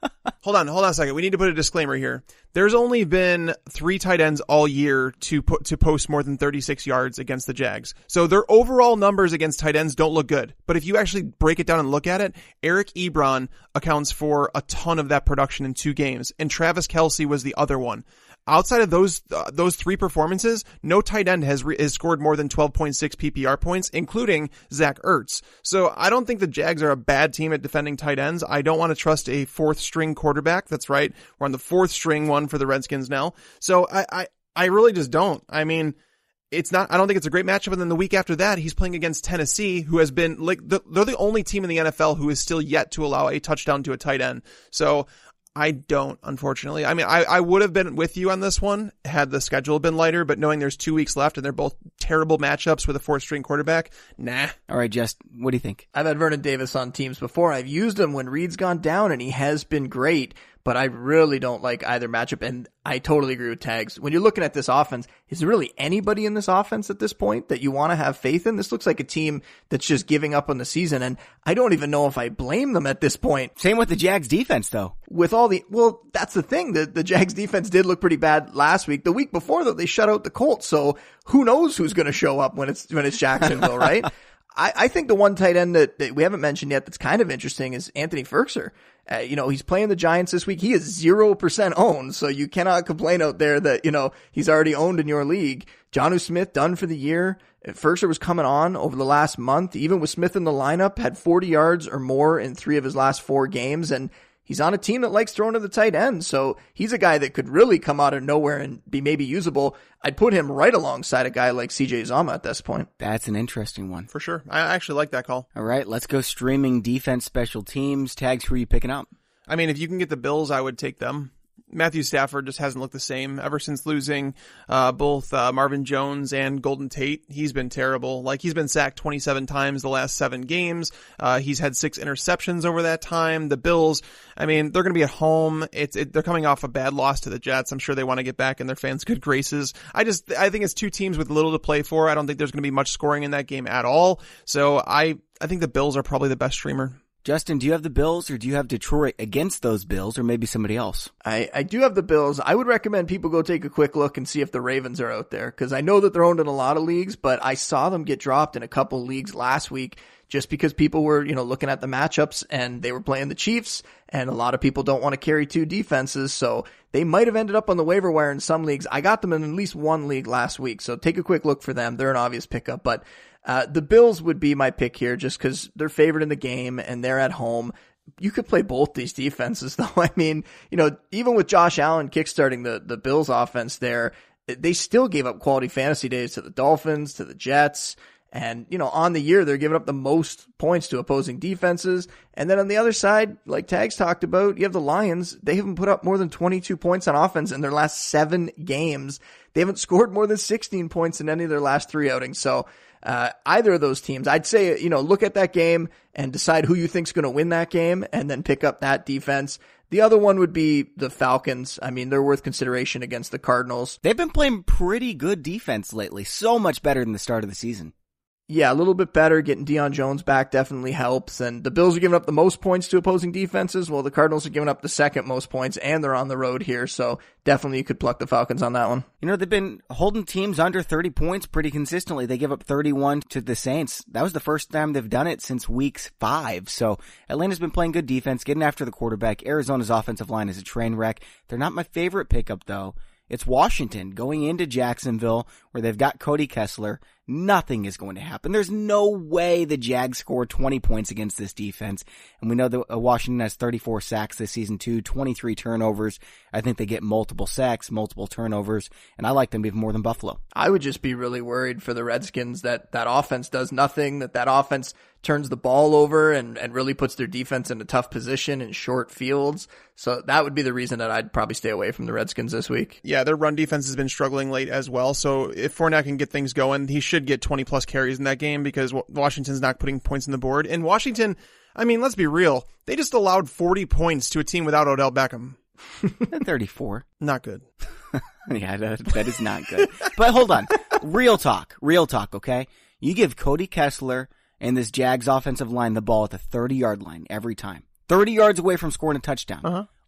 Hold on, hold on a second. We need to put a disclaimer here. There's only been three tight ends all year to put, to post more than thirty-six yards against the Jags. So their overall numbers against tight ends don't look good. But if you actually break it down and look at it, Eric Ebron accounts for a ton of that production in two games, and Travis Kelce was the other one. Outside of those uh, those three performances, no tight end has, re- has scored more than twelve point six P P R points, including Zach Ertz. So I don't think the Jags are a bad team at defending tight ends. I don't want to trust a fourth string quarterback. That's right. We're on the fourth string one for the Redskins now. So I, I, I really just don't. I mean, it's not, I don't think it's a great matchup. And then the week after that, he's playing against Tennessee, who has been like, the, they're the only team in the N F L who is still yet to allow a touchdown to a tight end. So I don't, unfortunately. I mean, I, I would have been with you on this one had the schedule been lighter, but knowing there's two weeks left and they're both terrible matchups with a fourth string quarterback, nah. All right, Jess, what do you think? I've had Vernon Davis on teams before. I've used him when Reed's gone down, and he has been great. But I really don't like either matchup, and I totally agree with Tags. When you're looking at this offense, is there really anybody in this offense at this point that you want to have faith in? This looks like a team that's just giving up on the season, and I don't even know if I blame them at this point. Same with the Jags defense, though. With all the, well, that's the thing. The, the Jags defense did look pretty bad last week. The week before, though, they shut out the Colts, so who knows who's going to show up when it's, when it's Jacksonville, right? I, I think the one tight end that, that we haven't mentioned yet that's kind of interesting is Anthony Ferkser. Uh, you know, he's playing the Giants this week. He is zero percent owned, so you cannot complain out there that, you know, he's already owned in your league. Jonnu Smith done for the year. Ferkser was coming on over the last month, even with Smith in the lineup, had forty yards or more in three of his last four games, and he's on a team that likes throwing to the tight end, so he's a guy that could really come out of nowhere and be maybe usable. I'd put him right alongside a guy like C J Uzomah at this point. That's an interesting one. For sure. I actually like that call. All right, let's go streaming defense special teams. Tags, who are you picking up? I mean, if you can get the Bills, I would take them. Matthew Stafford just hasn't looked the same ever since losing uh both uh, Marvin Jones and Golden Tate. He's been terrible. Like, he's been sacked twenty-seven times the last seven games. Uh he's had six interceptions over that time. The Bills, I mean, they're going to be at home. It's it, they're coming off a bad loss to the Jets. I'm sure they want to get back in their fans' good graces. I just I think it's two teams with little to play for. I don't think there's going to be much scoring in that game at all. So I I think the Bills are probably the best streamer. Justin, do you have the Bills, or do you have Detroit against those Bills, or maybe somebody else? I, I do have the Bills. I would recommend people go take a quick look and see if the Ravens are out there, because I know that they're owned in a lot of leagues, but I saw them get dropped in a couple leagues last week just because people were, you know, looking at the matchups and they were playing the Chiefs, and a lot of people don't want to carry two defenses, so they might have ended up on the waiver wire in some leagues. I got them in at least one league last week, so take a quick look for them. They're an obvious pickup, but Uh, the Bills would be my pick here just because they're favored in the game and they're at home. You could play both these defenses, though. I mean, you know, even with Josh Allen kickstarting the, the Bills offense there, they still gave up quality fantasy days to the Dolphins, to the Jets. And, you know, on the year, they're giving up the most points to opposing defenses. And then on the other side, like Tags talked about, you have the Lions. They haven't put up more than twenty-two points on offense in their last seven games. They haven't scored more than sixteen points in any of their last three outings. So, Uh, either of those teams, I'd say, you know, look at that game and decide who you think's going to win that game and then pick up that defense. The other one would be the Falcons. I mean, they're worth consideration against the Cardinals. They've been playing pretty good defense lately. So much better than the start of the season. Yeah, a little bit better. Getting Deion Jones back definitely helps. And the Bills are giving up the most points to opposing defenses. Well, the Cardinals are giving up the second most points, and they're on the road here. So definitely you could pluck the Falcons on that one. You know, they've been holding teams under thirty points pretty consistently. They give up thirty-one to the Saints. That was the first time they've done it since week five. So Atlanta's been playing good defense, getting after the quarterback. Arizona's offensive line is a train wreck. They're not my favorite pickup, though. It's Washington going into Jacksonville where they've got Cody Kessler. Nothing is going to happen. There's no way the Jags score twenty points against this defense. And we know that Washington has thirty-four sacks this season too, twenty-three turnovers. I think they get multiple sacks, multiple turnovers, and I like them even more than Buffalo. I would just be really worried for the Redskins that that offense does nothing, that that offense turns the ball over and, and really puts their defense in a tough position in short fields. So that would be the reason that I'd probably stay away from the Redskins this week. Yeah, their run defense has been struggling late as well. So if Fournette can get things going, he should get twenty plus carries in that game because Washington's not putting points on the board. And Washington, I mean, let's be real. They just allowed forty points to a team without Odell Beckham. thirty-four. Not good. Yeah, that, that is not good. But hold on. Real talk. Real talk, okay? You give Cody Kessler and this Jags offensive line the ball at the thirty-yard line every time. thirty yards away from scoring a touchdown. Uh-huh.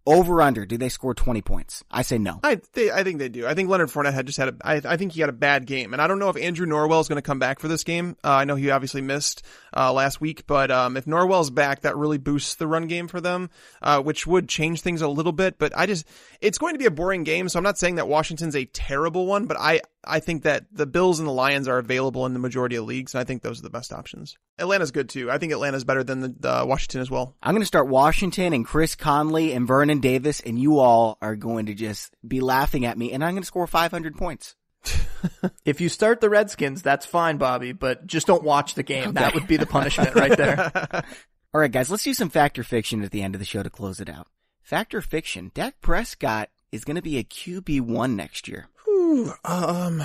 Over under, do they score twenty points? I say no. I they, I think they do. I think Leonard Fournette had just had a, I, I think he had a bad game. And I don't know if Andrew Norwell is going to come back for this game. Uh, I know he obviously missed, uh, last week, but, um, if Norwell's back, that really boosts the run game for them, uh, which would change things a little bit. But I just, it's going to be a boring game. So I'm not saying that Washington's a terrible one, but I, I think that the Bills and the Lions are available in the majority of leagues. And I think those are the best options. Atlanta's good too. I think Atlanta's better than the, the Washington as well. I'm going to start Washington and Chris Conley and Vernon Davis, and you all are going to just be laughing at me, and I'm going to score five hundred points. If you start the Redskins, that's fine, Bobby, but just don't watch the game. Okay. That would be the punishment right there. All right, guys, let's do some Factor Fiction at the end of the show to close it out. Factor Fiction, Dak Prescott is going to be a Q B one next year. Ooh, um,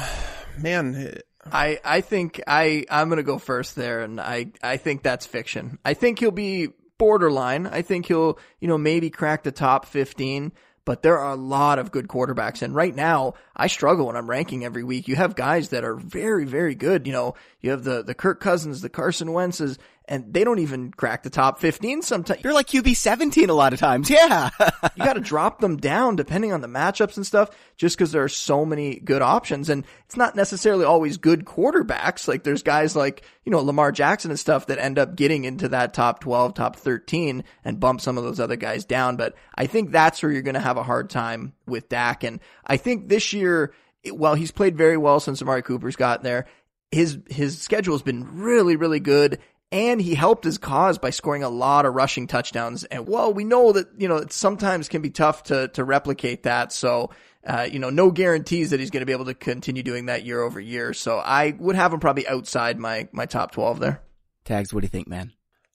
man. I, I think I, I'm going to go first there, and I, I think that's fiction. I think he'll be borderline. I think he'll, you know, maybe crack the top fifteen, but there are a lot of good quarterbacks. And right now, I struggle when I'm ranking every week. You have guys that are very, very good. You know, you have the, the Kirk Cousins, the Carson Wentz's, and they don't even crack the top fifteen sometimes. They're like Q B seventeen a lot of times. Yeah. You got to drop them down depending on the matchups and stuff, just because there are so many good options. And it's not necessarily always good quarterbacks. Like there's guys like, you know, Lamar Jackson and stuff that end up getting into that top twelve, top thirteen and bump some of those other guys down. But I think that's where you're going to have a hard time with Dak. And I think this year, while he's played very well since Amari Cooper's gotten there, his, his schedule has been really, really good. And he helped his cause by scoring a lot of rushing touchdowns. And while we know that, you know, it sometimes can be tough to, to replicate that. So, uh, you know, no guarantees that he's going to be able to continue doing that year over year. So I would have him probably outside my, my top twelve there. Tags, what do you think, man?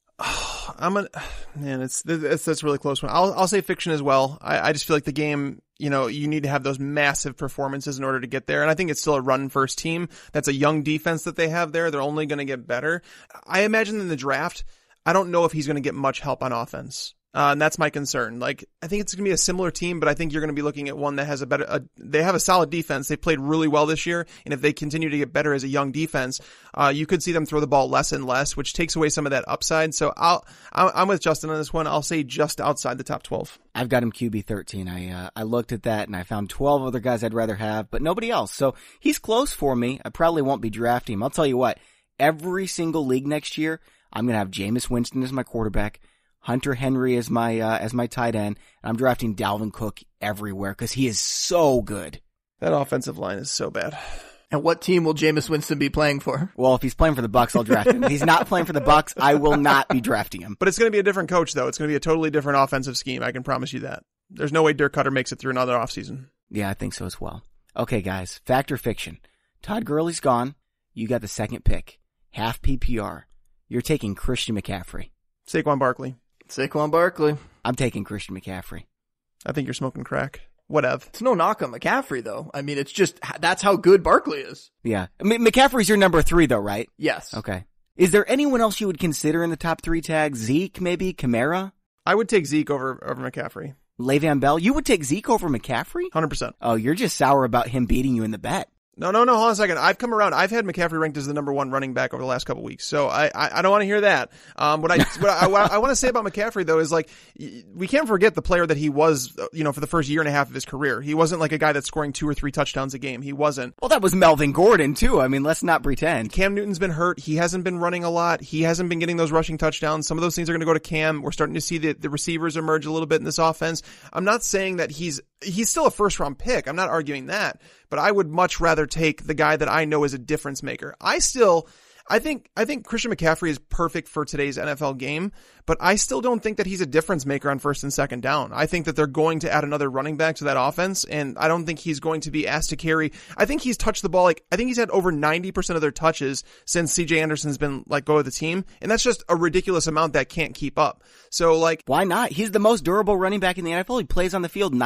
Oh, I'm a, man, it's, it's, that's a really close one. I'll, I'll say fiction as well. I, I just feel like the game, you know, you need to have those massive performances in order to get there. And I think it's still a run first team. That's a young defense that they have there. They're only going to get better. I imagine in the draft, I don't know if he's going to get much help on offense. Uh, and that's my concern. Like, I think it's going to be a similar team, but I think you're going to be looking at one that has a better, a, they have a solid defense. They played really well this year. And if they continue to get better as a young defense, uh, you could see them throw the ball less and less, which takes away some of that upside. So I'll, I'm with Justin on this one. I'll say just outside the top twelve. I've got him Q B thirteen. I, uh, I looked at that and I found twelve other guys I'd rather have, but nobody else. So he's close for me. I probably won't be drafting him. I'll tell you what, every single league next year, I'm going to have Jameis Winston as my quarterback, Hunter Henry as my, uh, as my tight end, and I'm drafting Dalvin Cook everywhere because he is so good. That offensive line is so bad. And what team will Jameis Winston be playing for? Well, if he's playing for the Bucs, I'll draft him. If he's not playing for the Bucs, I will not be drafting him. But it's going to be a different coach, though. It's going to be a totally different offensive scheme. I can promise you that. There's no way Dirk Cutter makes it through another offseason. Yeah, I think so as well. Okay, guys. Fact or fiction? Todd Gurley's gone. You got the second pick. Half P P R. You're taking Christian McCaffrey. Saquon Barkley. Saquon Barkley. I'm taking Christian McCaffrey. I think you're smoking crack. Whatever. It's no knock on McCaffrey, though. I mean, it's just, that's how good Barkley is. Yeah. I mean, McCaffrey's your number three, though, right? Yes. Okay. Is there anyone else you would consider in the top three tags? Zeke, maybe? Kamara? I would take Zeke over, over McCaffrey. Le'Veon Bell? You would take Zeke over McCaffrey? one hundred percent. Oh, you're just sour about him beating you in the bet. No, no, no, hold on a second. I've come around. I've had McCaffrey ranked as the number one running back over the last couple of weeks. So I, I, I don't want to hear that. Um, what I, what I, what I want to say about McCaffrey though is like, we can't forget the player that he was, you know, for the first year and a half of his career. He wasn't like a guy that's scoring two or three touchdowns a game. He wasn't. Well, that was Melvin Gordon too. I mean, let's not pretend. Cam Newton's been hurt. He hasn't been running a lot. He hasn't been getting those rushing touchdowns. Some of those things are going to go to Cam. We're starting to see the, the receivers emerge a little bit in this offense. I'm not saying that he's, he's still a first round pick. I'm not arguing that, but I would much rather take the guy that I know is a difference maker. I still, I think, I think Christian McCaffrey is perfect for today's N F L game, but I still don't think that he's a difference maker on first and second down. I think that they're going to add another running back to that offense, and I don't think he's going to be asked to carry. I think he's touched the ball, like, I think he's had over ninety percent of their touches since C J Anderson's been let go of the team, and that's just a ridiculous amount that can't keep up. So, like, why not? He's the most durable running back in the N F L. He plays on the field ninety-eight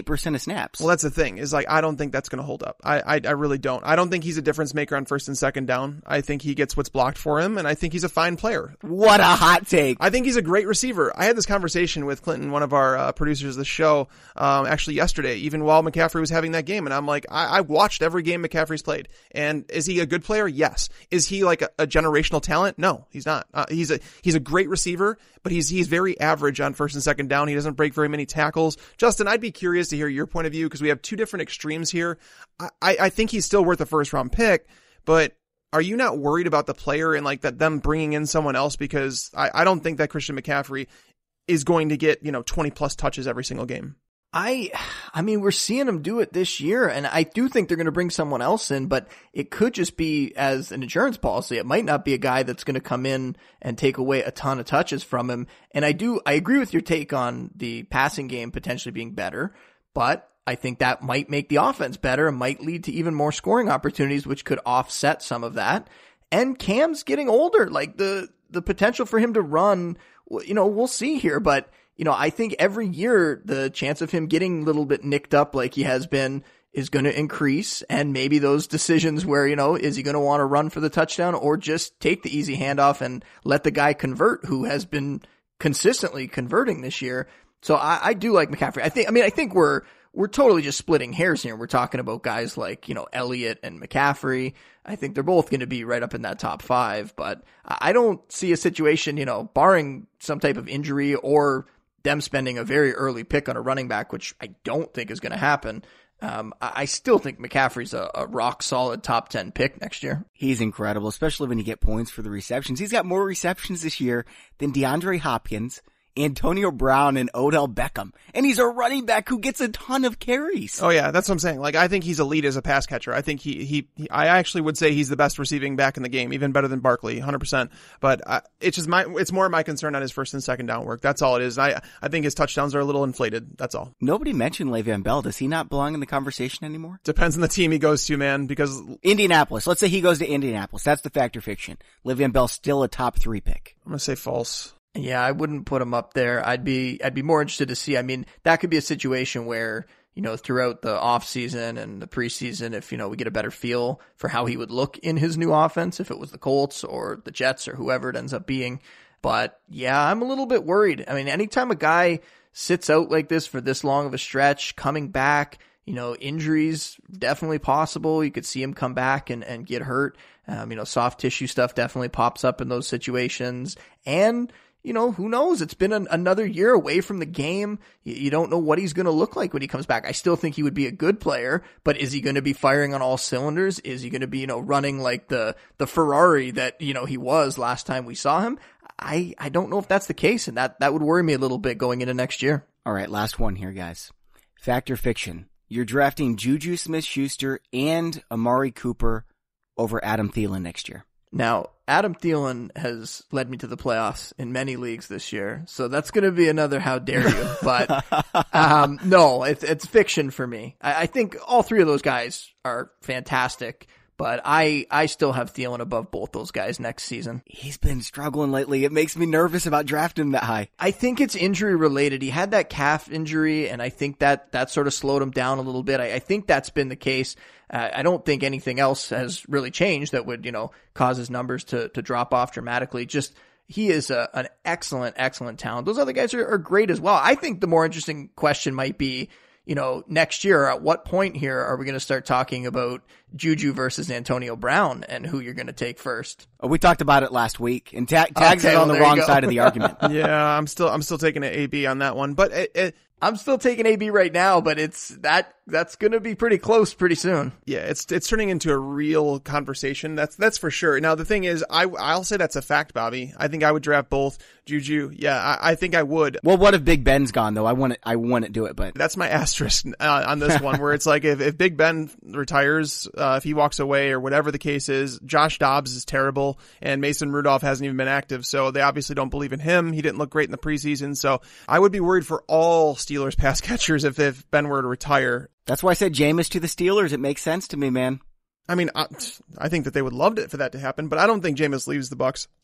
percent of snaps. Well, that's the thing is like, I don't think that's going to hold up. I, I, I really don't. I don't think he's a difference maker on first and second down. I think he gets what's blocked for him, and I think he's a fine player. What a hot take. I think he's a great receiver. I had this conversation with Clinton, one of our uh, producers of the show, um, actually yesterday, even while McCaffrey was having that game. And I'm like, I, I watched every game McCaffrey's played. And is he a good player? Yes. Is he like a, a generational talent? No, he's not. Uh, he's a, he's a great receiver, but he's, he's very average on first and second down. He doesn't break very many tackles. Justin, I'd be curious to hear your point of view because we have two different extremes here. I, I, I think he's still worth a first round pick, but are you not worried about the player and like that them bringing in someone else? Because I, I don't think that Christian McCaffrey is going to get, you know, twenty plus touches every single game. I, I mean, we're seeing them do it this year, and I do think they're going to bring someone else in, but it could just be as an insurance policy. It might not be a guy that's going to come in and take away a ton of touches from him. And I do, I agree with your take on the passing game potentially being better, but I think that might make the offense better and might lead to even more scoring opportunities, which could offset some of that. And Cam's getting older, like the, the potential for him to run, you know, we'll see here, but you know, I think every year the chance of him getting a little bit nicked up like he has been is going to increase. And maybe those decisions where, you know, is he going to want to run for the touchdown or just take the easy handoff and let the guy convert who has been consistently converting this year. So I, I do like McCaffrey. I think, I mean, I think we're, we're totally just splitting hairs here. We're talking about guys like, you know, Elliott and McCaffrey. I think they're both going to be right up in that top five, but I don't see a situation, you know, barring some type of injury or them spending a very early pick on a running back, which I don't think is going to happen. Um, I still think McCaffrey's a, a rock solid top ten pick next year. He's incredible, especially when you get points for the receptions. He's got more receptions this year than DeAndre Hopkins, Antonio Brown, and Odell Beckham. And he's a running back who gets a ton of carries. Oh yeah, that's what I'm saying. Like, I think he's elite as a pass catcher. I think he, he, he I actually would say he's the best receiving back in the game, even better than Barkley, one hundred percent. But uh, it's just my, it's more my concern on his first and second down work. That's all it is. I, I think his touchdowns are a little inflated. That's all. Nobody mentioned Le'Veon Bell. Does he not belong in the conversation anymore? Depends on the team he goes to, man, because Indianapolis. Let's say he goes to Indianapolis. That's the fact or fiction. Le'Veon Bell's still a top three pick. I'm going to say false. Yeah, I wouldn't put him up there. I'd be, I'd be more interested to see. I mean, that could be a situation where, you know, throughout the off season and the preseason, if, you know, we get a better feel for how he would look in his new offense, if it was the Colts or the Jets or whoever it ends up being. But yeah, I'm a little bit worried. I mean, anytime a guy sits out like this for this long of a stretch, coming back, you know, injuries definitely possible. You could see him come back and, and get hurt. Um, you know, soft tissue stuff definitely pops up in those situations. And, you know, who knows? It's been an, another year away from the game. You, you don't know what he's going to look like when he comes back. I still think he would be a good player, but is he going to be firing on all cylinders? Is he going to be, you know, running like the, the Ferrari that, you know, he was last time we saw him? I, I don't know if that's the case, and that, that would worry me a little bit going into next year. All right, last one here, guys. Fact or fiction? You're drafting Juju Smith-Schuster and Amari Cooper over Adam Thielen next year. Now, Adam Thielen has led me to the playoffs in many leagues this year, so that's going to be another how dare you. But um, no, it's, it's fiction for me. I, I think all three of those guys are fantastic, but I, I still have Thielen above both those guys next season. He's been struggling lately. It makes me nervous about drafting him that high. I think it's injury related. He had that calf injury, and I think that, that sort of slowed him down a little bit. I, I think that's been the case. Uh, I don't think anything else has really changed that would, you know, cause his numbers to, to drop off dramatically. Just, he is a, an excellent, excellent talent. Those other guys are, are great as well. I think the more interesting question might be, you know, next year, at what point here are we going to start talking about Juju versus Antonio Brown and who you're going to take first? Oh, we talked about it last week, and ta- Tags okay, is on well, the wrong side of the argument. Yeah, I'm still, I'm still taking an A B on that one, but it, it I'm still taking A B right now, but it's that that's going to be pretty close pretty soon. Yeah, it's it's turning into a real conversation. That's that's for sure. Now the thing is, I I'll say that's a fact, Bobby. I think I would draft both Juju. Yeah, I, I think I would. Well, what if Big Ben's gone though? I want to I want to do it, but that's my asterisk uh, on this one, where it's like if if Big Ben retires, uh, if he walks away or whatever the case is, Josh Dobbs is terrible, and Mason Rudolph hasn't even been active, so they obviously don't believe in him. He didn't look great in the preseason, so I would be worried for all Steelers pass catchers if if Ben were to retire. That's why I said Jameis to the Steelers. It makes sense to me, man. I mean, I, I think that they would love it for that to happen, but I don't think Jameis leaves the Bucs.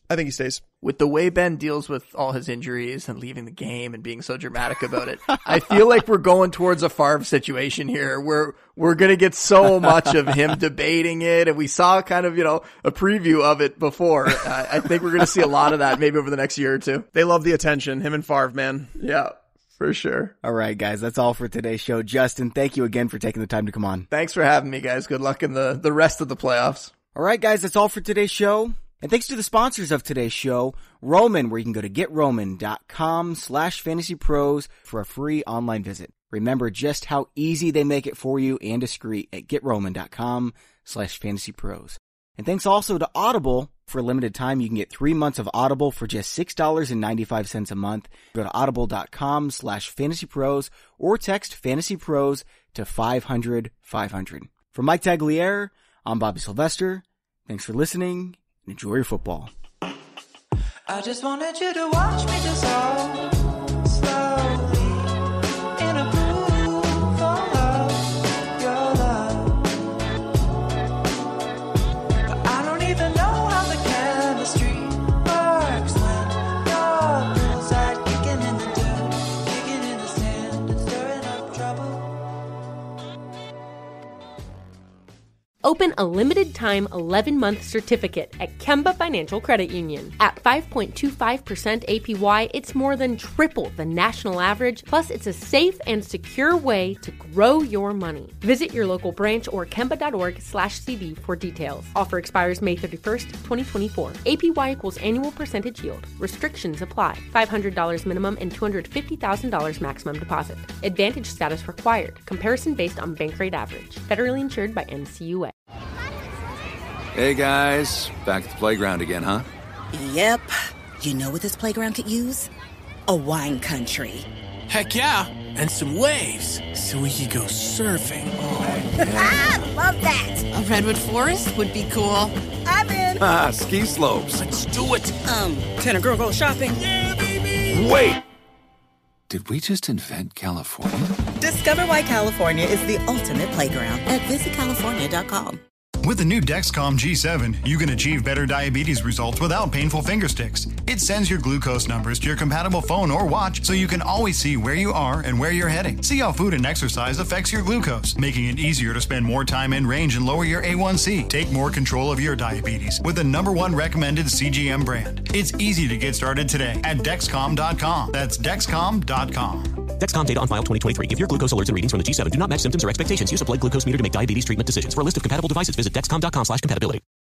I think he stays. With the way Ben deals with all his injuries and leaving the game and being so dramatic about it, I feel like we're going towards a Favre situation here where we're going to get so much of him debating it. And we saw kind of, you know, a preview of it before. I, I think we're going to see a lot of that maybe over the next year or two. They love the attention, him and Favre, man. Yeah, for sure. All right, guys, that's all for today's show. Justin, thank you again for taking the time to come on. Thanks for having me, guys. Good luck in the, the rest of the playoffs. All right, guys, that's all for today's show. And thanks to the sponsors of today's show, Roman, where you can go to getroman.com slash fantasy pros for a free online visit. Remember just how easy they make it for you and discreet at getroman.com slash fantasy pros. And thanks also to Audible. For a limited time, you can get three months of Audible for just six dollars and ninety-five cents a month. Go to audible.com slash fantasy pros or text fantasy pros to five hundred five hundred. For Mike Tagliere, I'm Bobby Sylvester. Thanks for listening. Enjoy your football. I just wanted you to watch me dissolve slowly in a pool full of your love. But I don't even know how the chemistry works when you're poolside, kicking in the dirt, kicking in the sand and stirring up trouble. Open a limited-time eleven-month certificate at Kemba Financial Credit Union. At five point two five percent A P Y, it's more than triple the national average, plus it's a safe and secure way to grow your money. Visit your local branch or kemba.org slash CD for details. Offer expires May thirty-first, twenty twenty-four. A P Y equals annual percentage yield. Restrictions apply. five hundred dollars minimum and two hundred fifty thousand dollars maximum deposit. Advantage status required. Comparison based on bank rate average. Federally insured by N C U A. Hey guys, back at the playground again, huh? Yep. You know what this playground could use? A wine country. Heck yeah, and some waves so we could go surfing. Oh, yeah. Love that. A redwood forest would be cool. I'm in. Ah, ski slopes. Let's do it. Um, can a girl go shopping? Yeah, baby. Wait. Did we just invent California? Discover why California is the ultimate playground at visit california dot com. With the new Dexcom G seven, you can achieve better diabetes results without painful finger sticks. It sends your glucose numbers to your compatible phone or watch so you can always see where you are and where you're heading. See how food and exercise affects your glucose, making it easier to spend more time in range and lower your A one C. Take more control of your diabetes with the number one recommended C G M brand. It's easy to get started today at Dexcom dot com. That's Dexcom dot com. Dexcom data on file twenty twenty-three. If your glucose alerts and readings from the G seven do not match symptoms or expectations, use a blood glucose meter to make diabetes treatment decisions. For a list of compatible devices, visit Dexcom dot com slash compatibility.